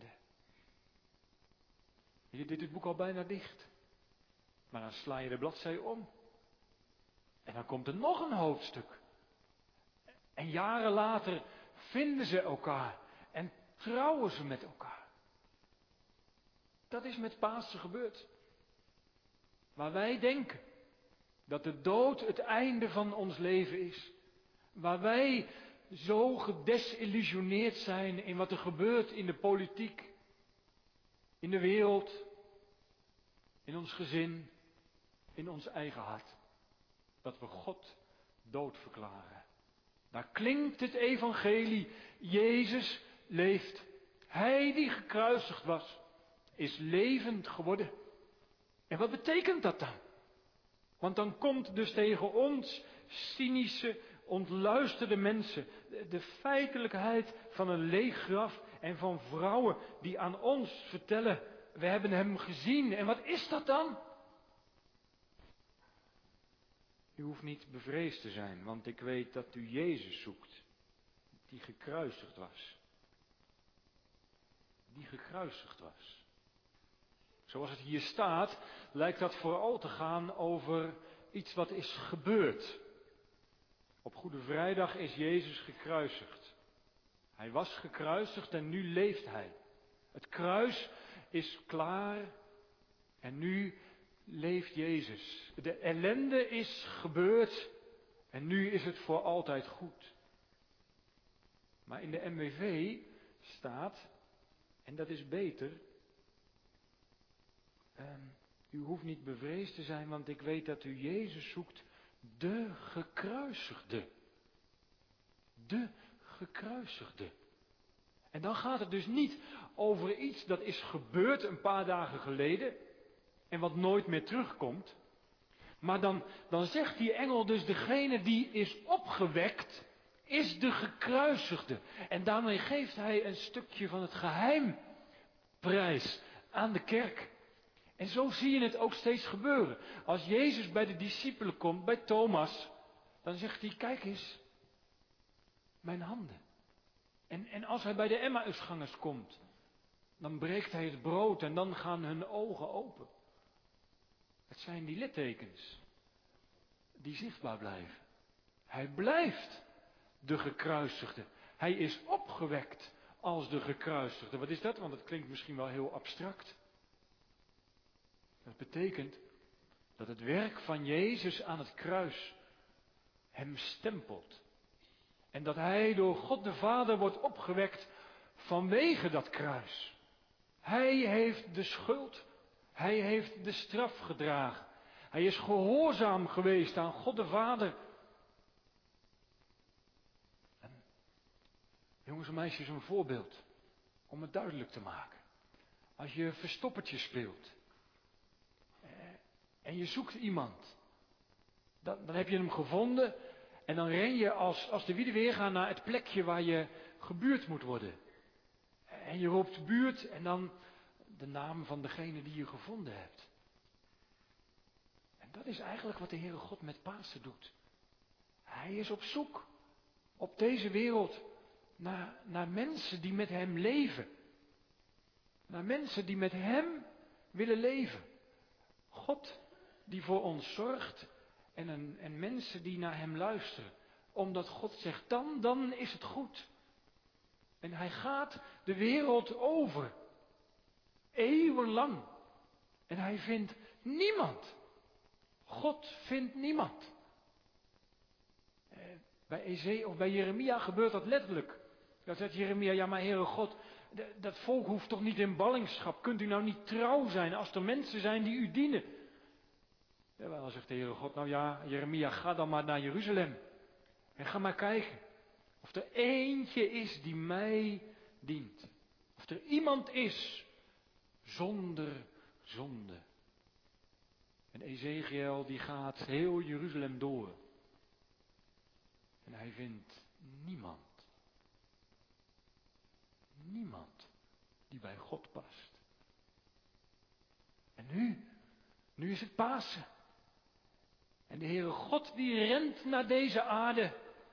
Je dit het boek al bijna dicht. Maar dan sla je de bladzij om. En dan komt er nog een hoofdstuk. En jaren later vinden ze elkaar. En trouwen ze met elkaar. Dat is met Pasen gebeurd. Waar wij denken dat de dood het einde van ons leven is. Waar wij zo gedesillusioneerd zijn in wat er gebeurt in de politiek. In de wereld. In ons gezin. In ons eigen hart. Dat we God dood verklaren. Daar klinkt het evangelie. Jezus leeft. Hij die gekruisigd was, is levend geworden. En wat betekent dat dan? Want dan komt dus tegen ons cynische, ontluisterde mensen de, de feitelijkheid van een leeg graf en van vrouwen die aan ons vertellen, we hebben hem gezien. En wat is dat dan? U hoeft niet bevreesd te zijn, want ik weet dat u Jezus zoekt, die gekruisigd was. Die gekruisigd was. Zoals het hier staat, lijkt dat vooral te gaan over iets wat is gebeurd. Op Goede Vrijdag is Jezus gekruisigd. Hij was gekruisigd en nu leeft hij. Het kruis is klaar en nu leeft Jezus. De ellende is gebeurd en nu is het voor altijd goed. Maar in de M W V staat, en dat is beter, um, u hoeft niet bevreesd te zijn, want ik weet dat u Jezus zoekt, de gekruisigde. De gekruisigde. En dan gaat het dus niet over iets dat is gebeurd een paar dagen geleden en wat nooit meer terugkomt. Maar dan, dan zegt die engel dus degene die is opgewekt, is de gekruisigde. En daarmee geeft hij een stukje van het geheim prijs aan de kerk. En zo zie je het ook steeds gebeuren. Als Jezus bij de discipelen komt, bij Thomas, dan zegt hij, kijk eens, mijn handen. En, en als hij bij de Emmausgangers komt, dan breekt hij het brood en dan gaan hun ogen open. Het zijn die littekens die zichtbaar blijven. Hij blijft de gekruisigde. Hij is opgewekt als de gekruisigde. Wat is dat? Want het klinkt misschien wel heel abstract. Dat betekent dat het werk van Jezus aan het kruis hem stempelt. En dat hij door God de Vader wordt opgewekt vanwege dat kruis. Hij heeft de schuld, hij heeft de straf gedragen. Hij is gehoorzaam geweest aan God de Vader. En, jongens en meisjes, een voorbeeld om het duidelijk te maken. Als je verstoppertje speelt en je zoekt iemand, dan, dan heb je hem gevonden en dan ren je als, als de wielen weer gaan naar het plekje waar je gebuurd moet worden. En je roept buurt en dan de naam van degene die je gevonden hebt. En dat is eigenlijk wat de Heere God met Pasen doet. Hij is op zoek op deze wereld naar, naar mensen die met hem leven. Naar mensen die met hem willen leven. God die voor ons zorgt en, een, en mensen die naar hem luisteren. Omdat God zegt, dan, dan is het goed. En hij gaat de wereld over. Eeuwenlang. En hij vindt niemand. God vindt niemand. Eh, bij Eze, of bij Jeremia gebeurt dat letterlijk. Dan zegt Jeremia, ja maar Heere God, d- dat volk hoeft toch niet in ballingschap. Kunt u nou niet trouw zijn als er mensen zijn die u dienen? Ja, dan zegt de Heere God, nou ja, Jeremia, ga dan maar naar Jeruzalem. En ga maar kijken. Of er eentje is die mij dient. Of er iemand is zonder zonde. En Ezekiel die gaat heel Jeruzalem door. En hij vindt niemand. Niemand die bij God past. nu, nu is het Pasen. En de Heere God die rent naar deze aarde.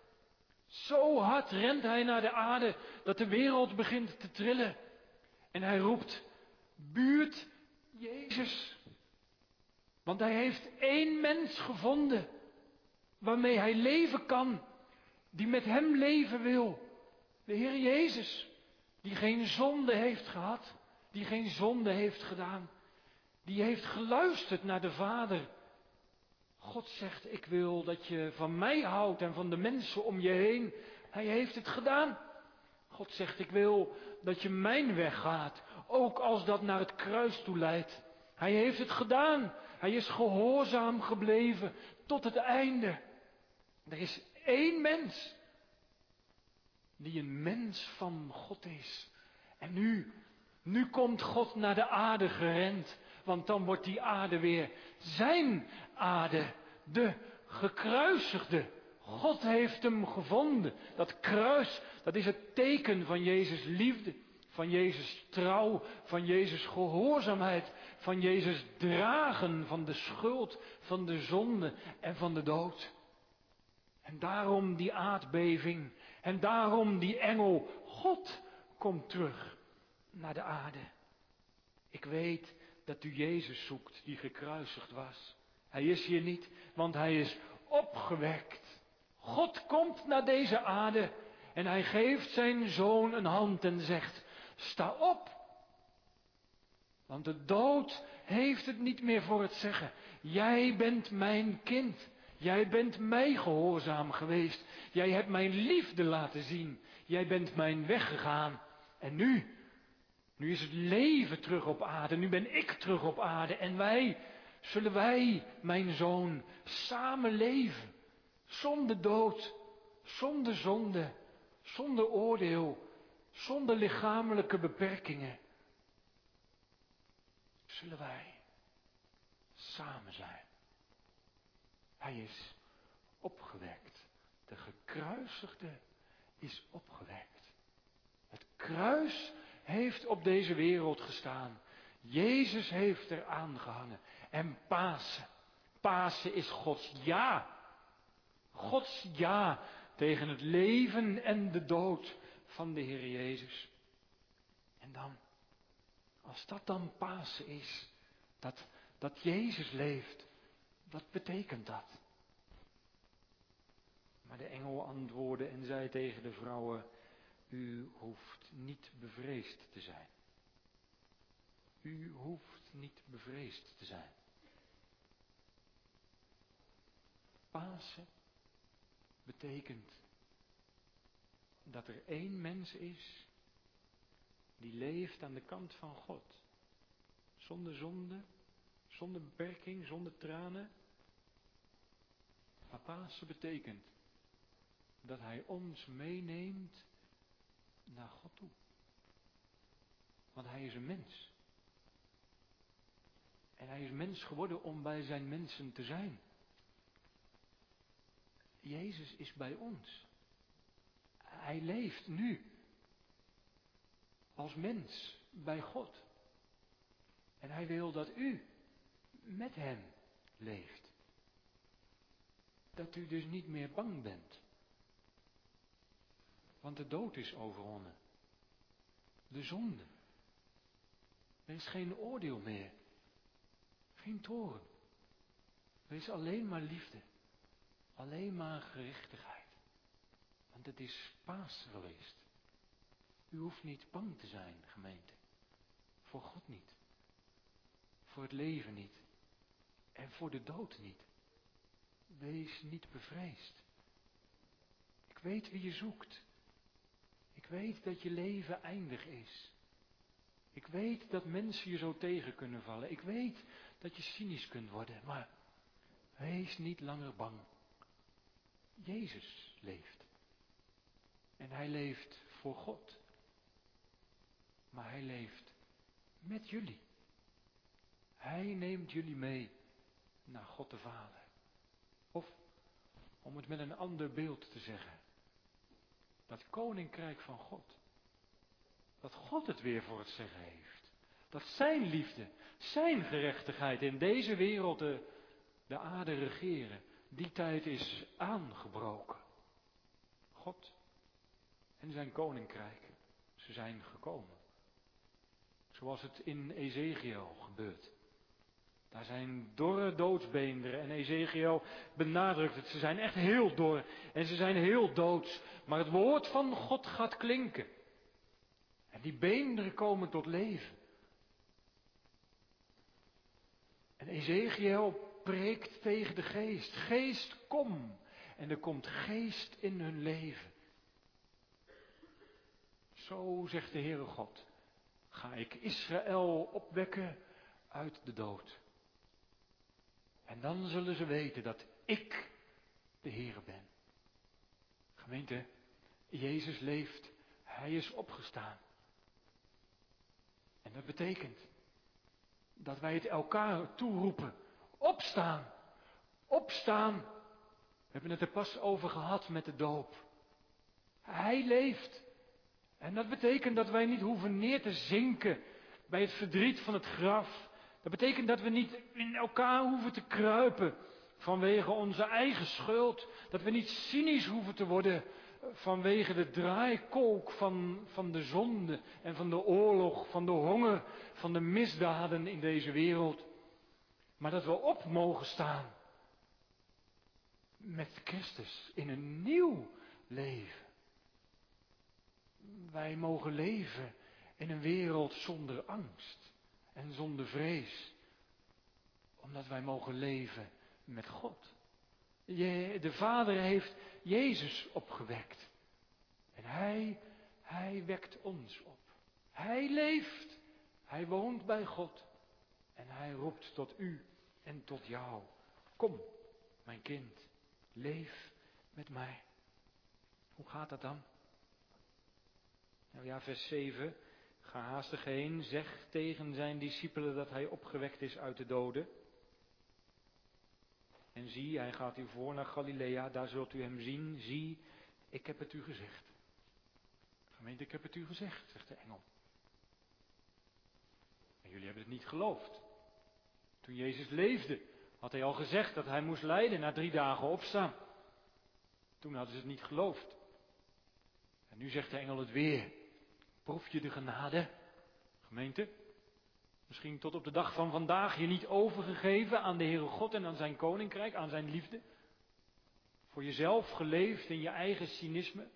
Zo hard rent hij naar de aarde dat de wereld begint te trillen. En hij roept, buurt Jezus. Want hij heeft één mens gevonden waarmee hij leven kan. Die met hem leven wil. De Heer Jezus. Die geen zonde heeft gehad. Die geen zonde heeft gedaan. Die heeft geluisterd naar de Vader. God zegt, ik wil dat je van mij houdt en van de mensen om je heen. Hij heeft het gedaan. God zegt, ik wil dat je mijn weg gaat. Ook als dat naar het kruis toe leidt. Hij heeft het gedaan. Hij is gehoorzaam gebleven tot het einde. Er is één mens die een mens van God is. En nu, nu komt God naar de aarde gerend. Want dan wordt die aarde weer zijn aarde. De gekruisigde. God heeft hem gevonden. Dat kruis, dat is het teken van Jezus liefde. Van Jezus trouw. Van Jezus gehoorzaamheid. Van Jezus dragen van de schuld, van de zonde en van de dood. En daarom die aardbeving. En daarom die engel. God komt terug naar de aarde. Ik weet dat u Jezus zoekt die gekruisigd was. Hij is hier niet, want hij is opgewekt. God komt naar deze aarde en hij geeft zijn zoon een hand en zegt, sta op. Want de dood heeft het niet meer voor het zeggen. Jij bent mijn kind. Jij bent mij gehoorzaam geweest. Jij hebt mijn liefde laten zien. Jij bent mijn weg gegaan. En nu, nu is het leven terug op aarde. Nu ben ik terug op aarde. En wij, zullen wij, mijn zoon, samen leven. Zonder dood, zonder zonde, zonder oordeel, zonder lichamelijke beperkingen. Zullen wij samen zijn. Hij is opgewekt. De gekruisigde is opgewekt. Het kruis heeft op deze wereld gestaan. Jezus heeft er aangehangen. En Pasen. Pasen is Gods ja. Gods ja tegen het leven en de dood van de Heer Jezus. En dan, als dat dan Pasen is, dat, dat Jezus leeft, wat betekent dat? Maar de engel antwoordde en zei tegen de vrouwen, u hoeft niet bevreesd te zijn. U hoeft niet bevreesd te zijn. Pasen betekent dat er één mens is die leeft aan de kant van God. Zonder zonde, zonder beperking, zonder tranen. Maar Pasen betekent dat hij ons meeneemt naar God toe. Want hij is een mens. En hij is mens geworden om bij zijn mensen te zijn. Jezus is bij ons. Hij leeft nu als mens bij God. En hij wil dat u met hem leeft. Dat u dus niet meer bang bent. Want de dood is overwonnen. De zonde. Er is geen oordeel meer. Geen toren. Er is alleen maar liefde. Alleen maar gerechtigheid. Want het is Pasen geweest. U hoeft niet bang te zijn, gemeente. Voor God niet. Voor het leven niet. En voor de dood niet. Wees niet bevreesd. Ik weet wie je zoekt. Ik weet dat je leven eindig is. Ik weet dat mensen je zo tegen kunnen vallen. Ik weet dat je cynisch kunt worden. Maar wees niet langer bang. Jezus leeft. En hij leeft voor God. Maar hij leeft met jullie. Hij neemt jullie mee naar God de Vader. Of, om het met een ander beeld te zeggen. Dat koninkrijk van God. Dat God het weer voor het zeggen heeft. Dat zijn liefde, zijn gerechtigheid in deze wereld de, de aarde regeren. Die tijd is aangebroken. God en zijn koninkrijk, ze zijn gekomen. Zoals het in Ezechiel gebeurt. Daar zijn dorre doodsbeenderen en Ezechiel benadrukt het. Ze zijn echt heel dor en ze zijn heel doods. Maar het woord van God gaat klinken. En die beenderen komen tot leven. En Ezechiel preekt tegen de geest. Geest, kom. En er komt geest in hun leven. Zo zegt de Heere God. Ga ik Israël opwekken uit de dood. En dan zullen ze weten dat ik de Heere ben. Gemeente, Jezus leeft. Hij is opgestaan. En dat betekent dat wij het elkaar toeroepen. Opstaan. Opstaan. We hebben het er pas over gehad met de doop. Hij leeft. En dat betekent dat wij niet hoeven neer te zinken bij het verdriet van het graf. Dat betekent dat we niet in elkaar hoeven te kruipen vanwege onze eigen schuld. Dat we niet cynisch hoeven te worden vanwege de draaikolk van, van de zonde en van de oorlog, van de honger, van de misdaden in deze wereld. Maar dat we op mogen staan met Christus in een nieuw leven. Wij mogen leven in een wereld zonder angst en zonder vrees. Omdat wij mogen leven met God. Je, de Vader heeft Jezus opgewekt. En hij, hij wekt ons op. Hij leeft. Hij woont bij God. En hij roept tot u en tot jou. Kom, mijn kind, leef met mij. Hoe gaat dat dan? Nou ja, vers zeven. Ga haastig heen, zeg tegen zijn discipelen dat hij opgewekt is uit de doden. En zie, hij gaat u voor naar Galilea, daar zult u hem zien. Zie, ik heb het u gezegd. Gemeente, ik heb het u gezegd, zegt de engel. En jullie hebben het niet geloofd. Toen Jezus leefde, had hij al gezegd dat hij moest lijden, na drie dagen opstaan. Toen hadden ze het niet geloofd. En nu zegt de engel het weer. Proef je de genade, gemeente? Misschien tot op de dag van vandaag je niet overgegeven aan de Heere God en aan zijn koninkrijk, aan zijn liefde. Voor jezelf geleefd in je eigen cynisme.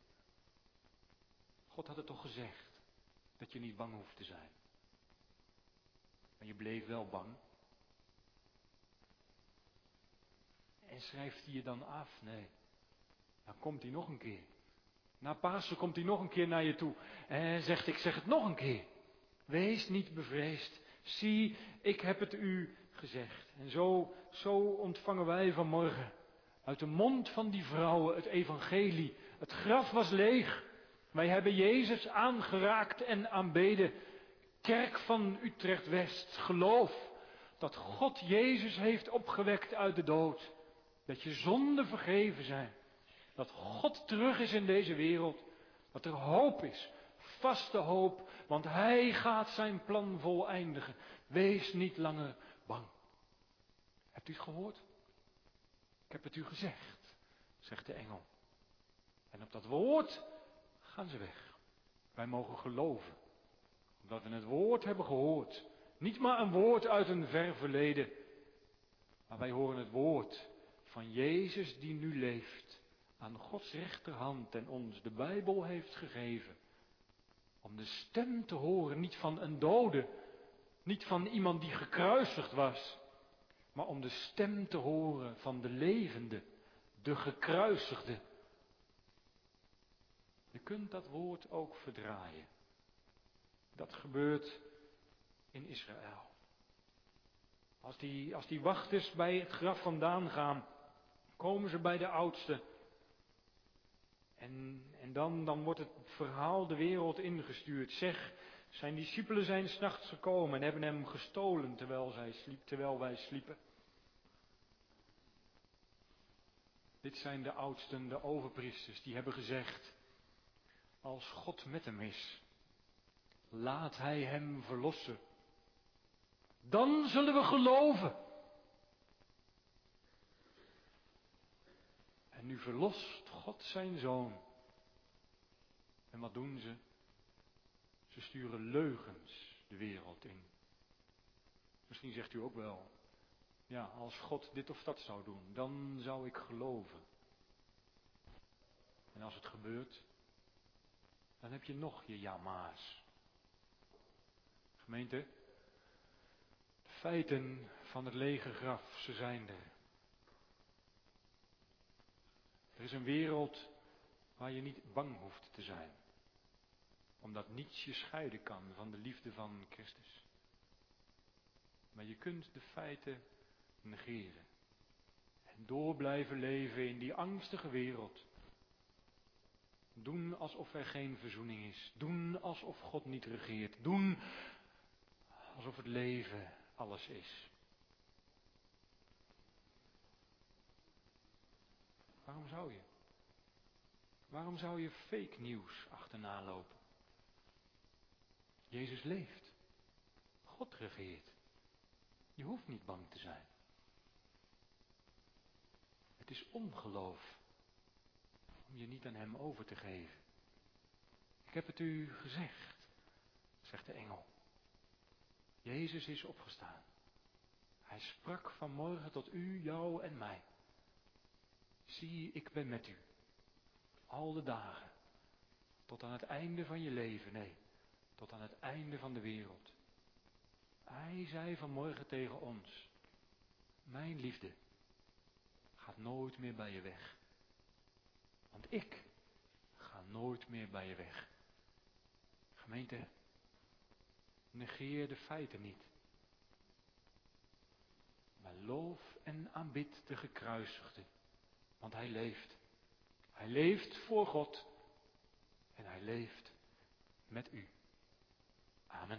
God had het toch gezegd dat je niet bang hoeft te zijn. Maar je bleef wel bang. En schrijft hij je dan af? Nee. Dan komt hij nog een keer. Na Pasen komt hij nog een keer naar je toe. En zegt, ik zeg het nog een keer. Wees niet bevreesd. Zie, ik heb het u gezegd. En zo, zo ontvangen wij vanmorgen uit de mond van die vrouwen het evangelie. Het graf was leeg. Wij hebben Jezus aangeraakt en aanbeden. Kerk van Utrecht-West, geloof dat God Jezus heeft opgewekt uit de dood. Dat je zonden vergeven zijn. Dat God terug is in deze wereld. Dat er hoop is. Vaste hoop. Want Hij gaat zijn plan voleindigen. Wees niet langer bang. Hebt u het gehoord? Ik heb het u gezegd, zegt de engel. En op dat woord gaan ze weg. Wij mogen geloven. Omdat we het woord hebben gehoord. Niet maar een woord uit een ver verleden. Maar wij horen het woord van Jezus die nu leeft. Aan Gods rechterhand en ons de Bijbel heeft gegeven. Om de stem te horen, niet van een dode. Niet van iemand die gekruisigd was. Maar om de stem te horen van de levende. De gekruisigde. Je kunt dat woord ook verdraaien. Dat gebeurt in Israël. Als die, als die wachters bij het graf vandaan gaan, komen ze bij de oudste. En, en dan, dan wordt het verhaal de wereld ingestuurd. Zeg, zijn discipelen zijn 's nachts gekomen en hebben hem gestolen terwijl, zij sliep, terwijl wij sliepen. Dit zijn de oudsten, de overpriesters, die hebben gezegd, als God met hem is, laat hij hem verlossen Dan zullen we geloven. En nu verlost God zijn zoon. En wat doen ze? Ze sturen leugens de wereld in. Misschien zegt u ook wel, ja, als God dit of dat zou doen, dan zou ik geloven. En als het gebeurt, dan heb je nog je ja-ma's. Gemeente, de feiten van het lege graf, ze zijn er. Er is een wereld waar je niet bang hoeft te zijn. Omdat niets je scheiden kan van de liefde van Christus. Maar je kunt de feiten negeren. En door blijven leven in die angstige wereld. Doen alsof er geen verzoening is. Doen alsof God niet regeert. Doen alsof het leven alles is. Waarom zou je? Waarom zou je fake nieuws achterna lopen? Jezus leeft. God regeert. Je hoeft niet bang te zijn. Het is ongeloof om je niet aan hem over te geven. Ik heb het u gezegd, zegt de engel. Jezus is opgestaan. Hij sprak vanmorgen tot u, jou en mij. Zie, ik ben met u. Al de dagen. Tot aan het einde van je leven. Nee, tot aan het einde van de wereld. Hij zei vanmorgen tegen ons. Mijn liefde gaat nooit meer bij je weg. Want ik ga nooit meer bij je weg. Gemeente, negeer de feiten niet. Maar loof en aanbid de gekruisigde. Want hij leeft. Hij leeft voor God. En hij leeft met u. Amen.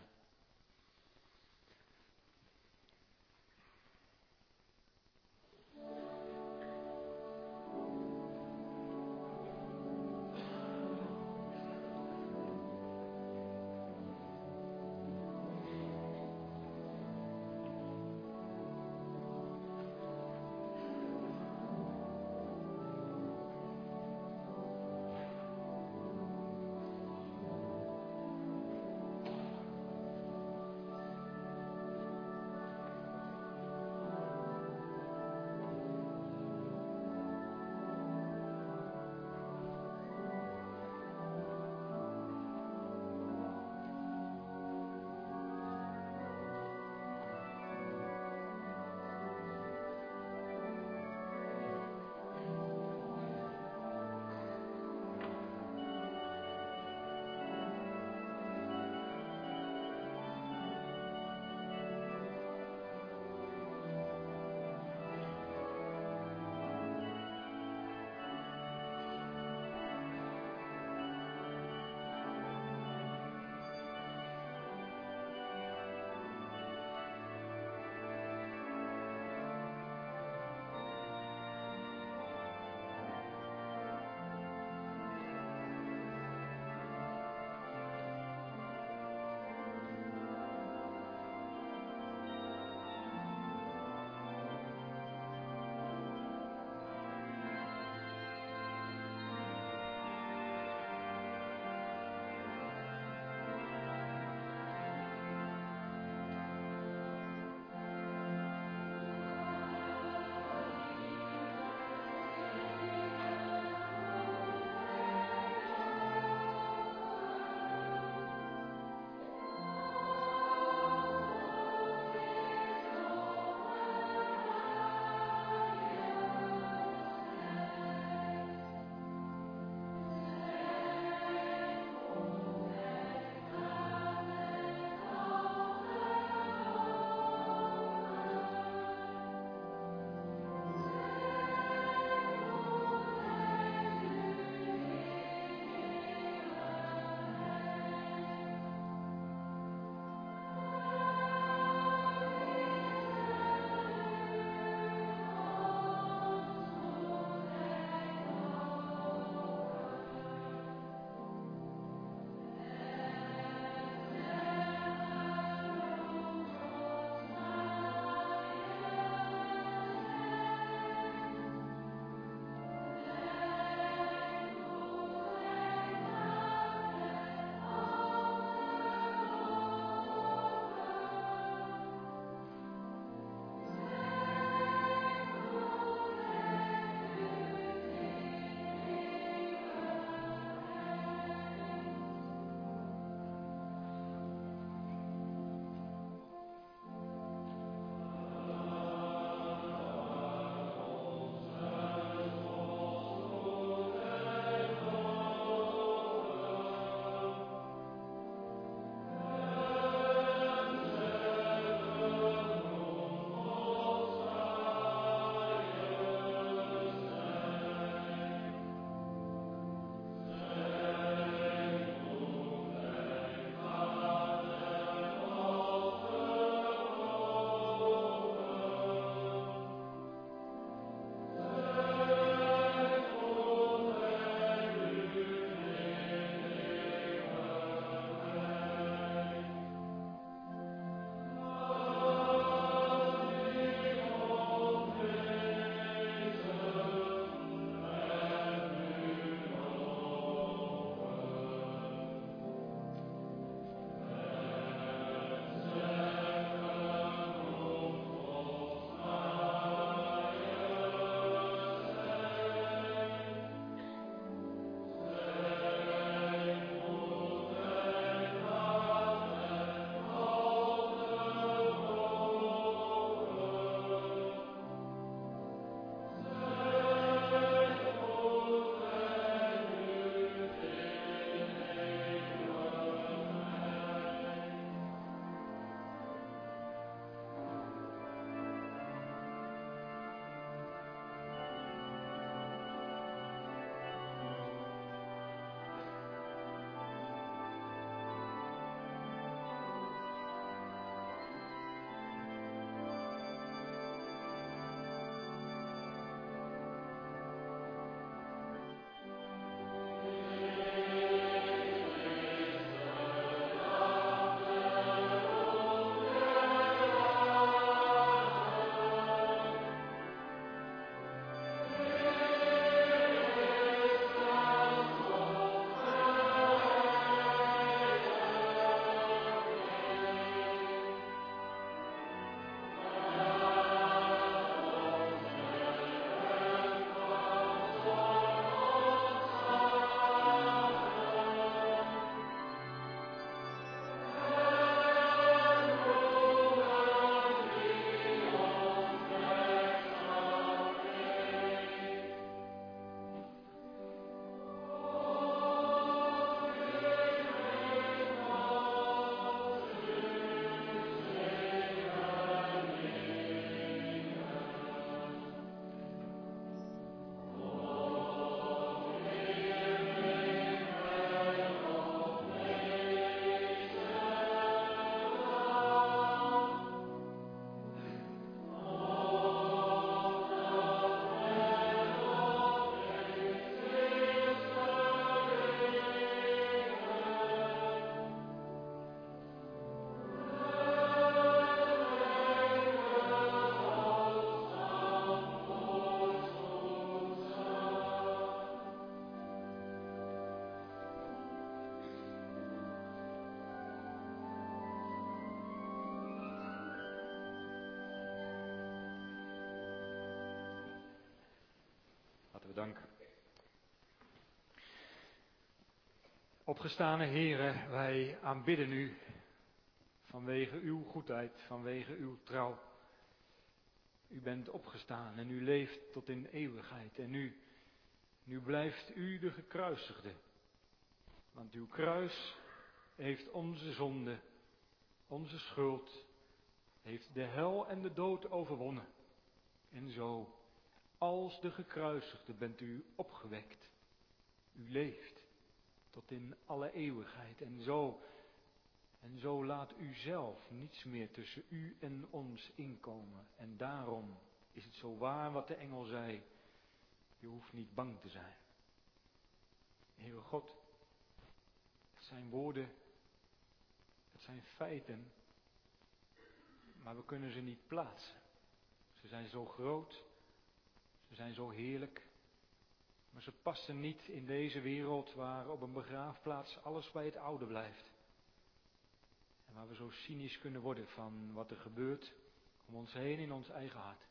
Opgestane Heere, wij aanbidden u vanwege uw goedheid, vanwege uw trouw. U bent opgestaan en u leeft tot in eeuwigheid. En nu, nu blijft u de gekruisigde. Want uw kruis heeft onze zonde, onze schuld, heeft de hel en de dood overwonnen. En zo, als de gekruisigde bent u opgewekt. U leeft tot in alle eeuwigheid. En zo, en zo laat u zelf niets meer tussen u en ons inkomen. En daarom is het zo waar wat de engel zei. Je hoeft niet bang te zijn. Heere God, het zijn woorden, het zijn feiten, maar we kunnen ze niet plaatsen. Ze zijn zo groot, ze zijn zo heerlijk, maar ze passen niet in deze wereld waar op een begraafplaats alles bij het oude blijft. En waar we zo cynisch kunnen worden van wat er gebeurt om ons heen in ons eigen hart.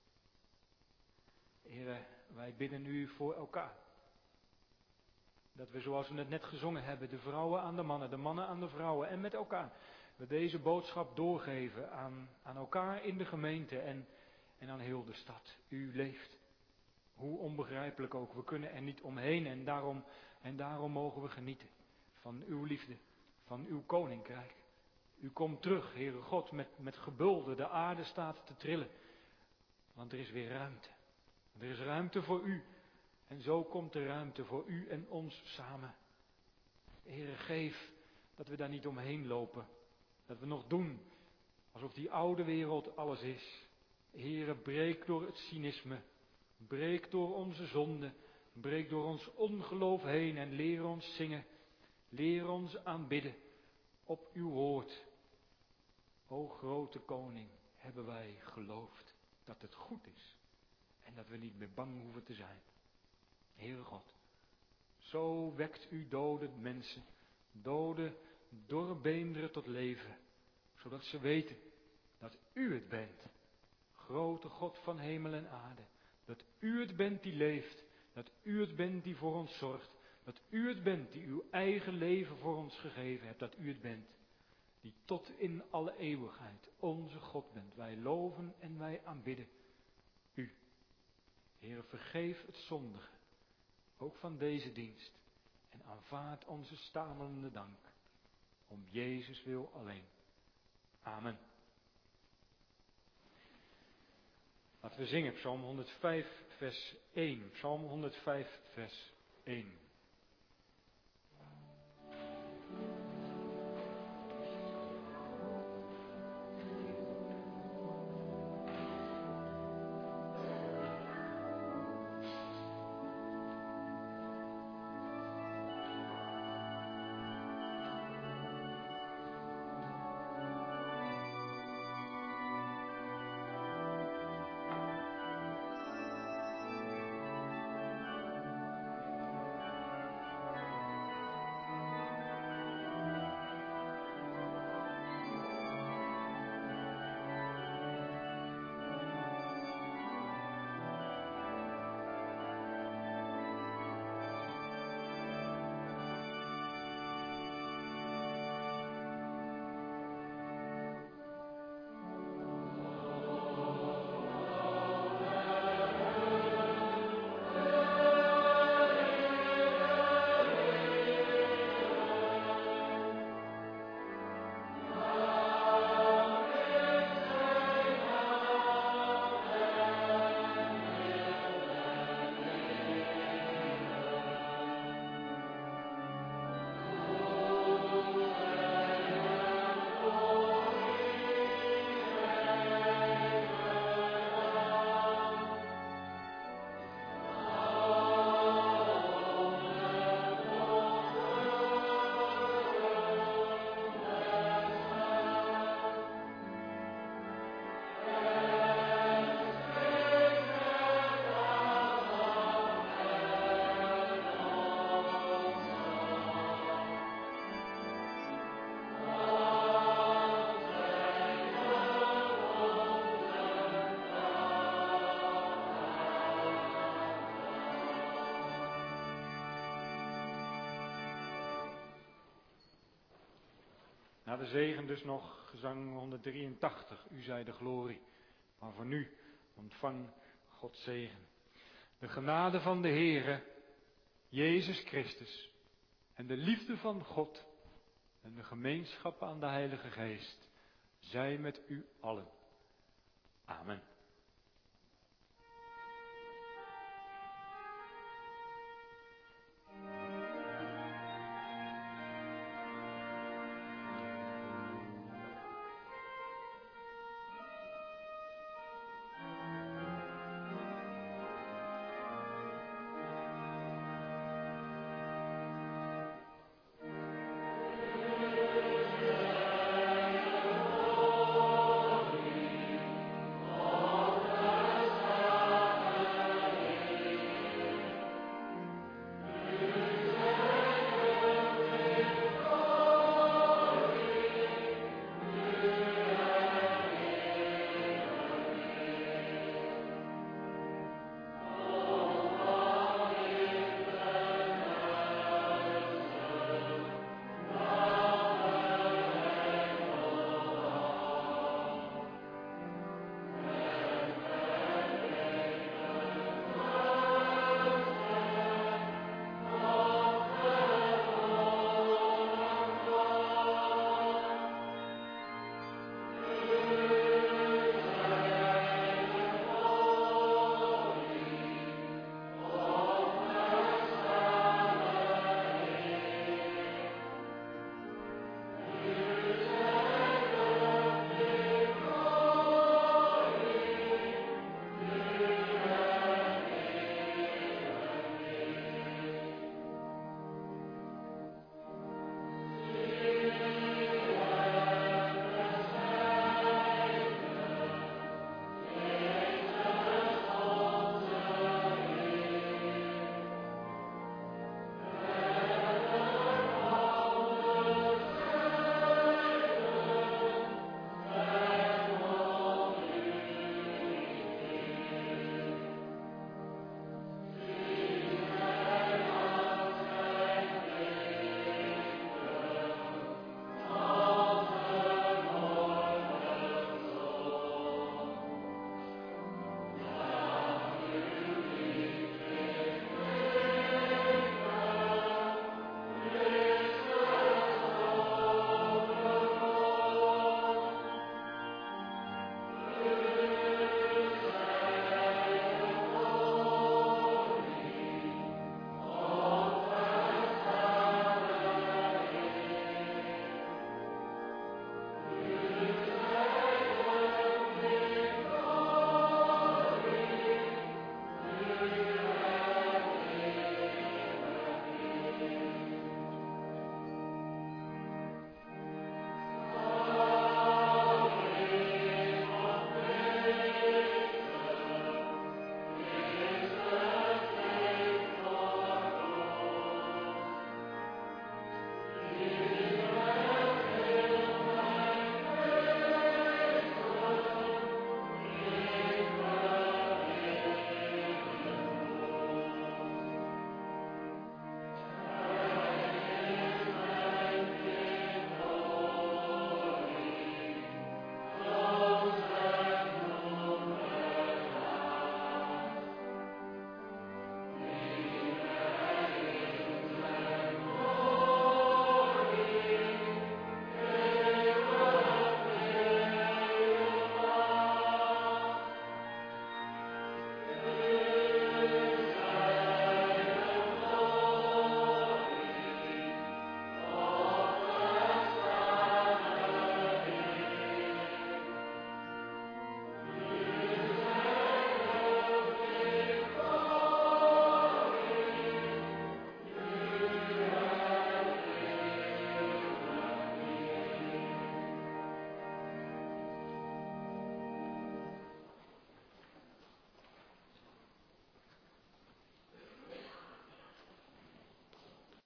Heere, wij bidden u voor elkaar. Dat we, zoals we het net gezongen hebben, de vrouwen aan de mannen, de mannen aan de vrouwen en met elkaar, we deze boodschap doorgeven aan, aan elkaar in de gemeente en, en aan heel de stad. U leeft. Hoe onbegrijpelijk ook, we kunnen er niet omheen en daarom, en daarom mogen we genieten van uw liefde, van uw koninkrijk. U komt terug, Heere God, met, met gebulder, de aarde staat te trillen, want er is weer ruimte. Er is ruimte voor u. En zo komt de ruimte voor u en ons samen. Heere, geef dat we daar niet omheen lopen. Dat we nog doen alsof die oude wereld alles is. Heere, breek door het cynisme. Breek door onze zonde. Breek door ons ongeloof heen en leer ons zingen. Leer ons aanbidden op uw woord. O grote koning, hebben wij geloofd dat het goed is. En dat we niet meer bang hoeven te zijn. Heere God, zo wekt u dode mensen, dode dorrebeenderen tot leven, zodat ze weten dat u het bent, grote God van hemel en aarde, dat u het bent die leeft, dat u het bent die voor ons zorgt, dat u het bent die uw eigen leven voor ons gegeven hebt, dat u het bent, die tot in alle eeuwigheid onze God bent. Wij loven en wij aanbidden u. Heere, vergeef het zondige. Ook van deze dienst. En aanvaard onze stamelende dank. Om Jezus wil alleen. Amen. Laten we zingen Psalm honderdvijf vers één. Psalm honderdvijf vers één. Na de zegen dus nog gezang honderddrieëntachtig, U zij de glorie. Maar voor nu ontvang Gods zegen. De genade van de Heere, Jezus Christus, en de liefde van God en de gemeenschap aan de Heilige Geest, zij met u allen. Amen.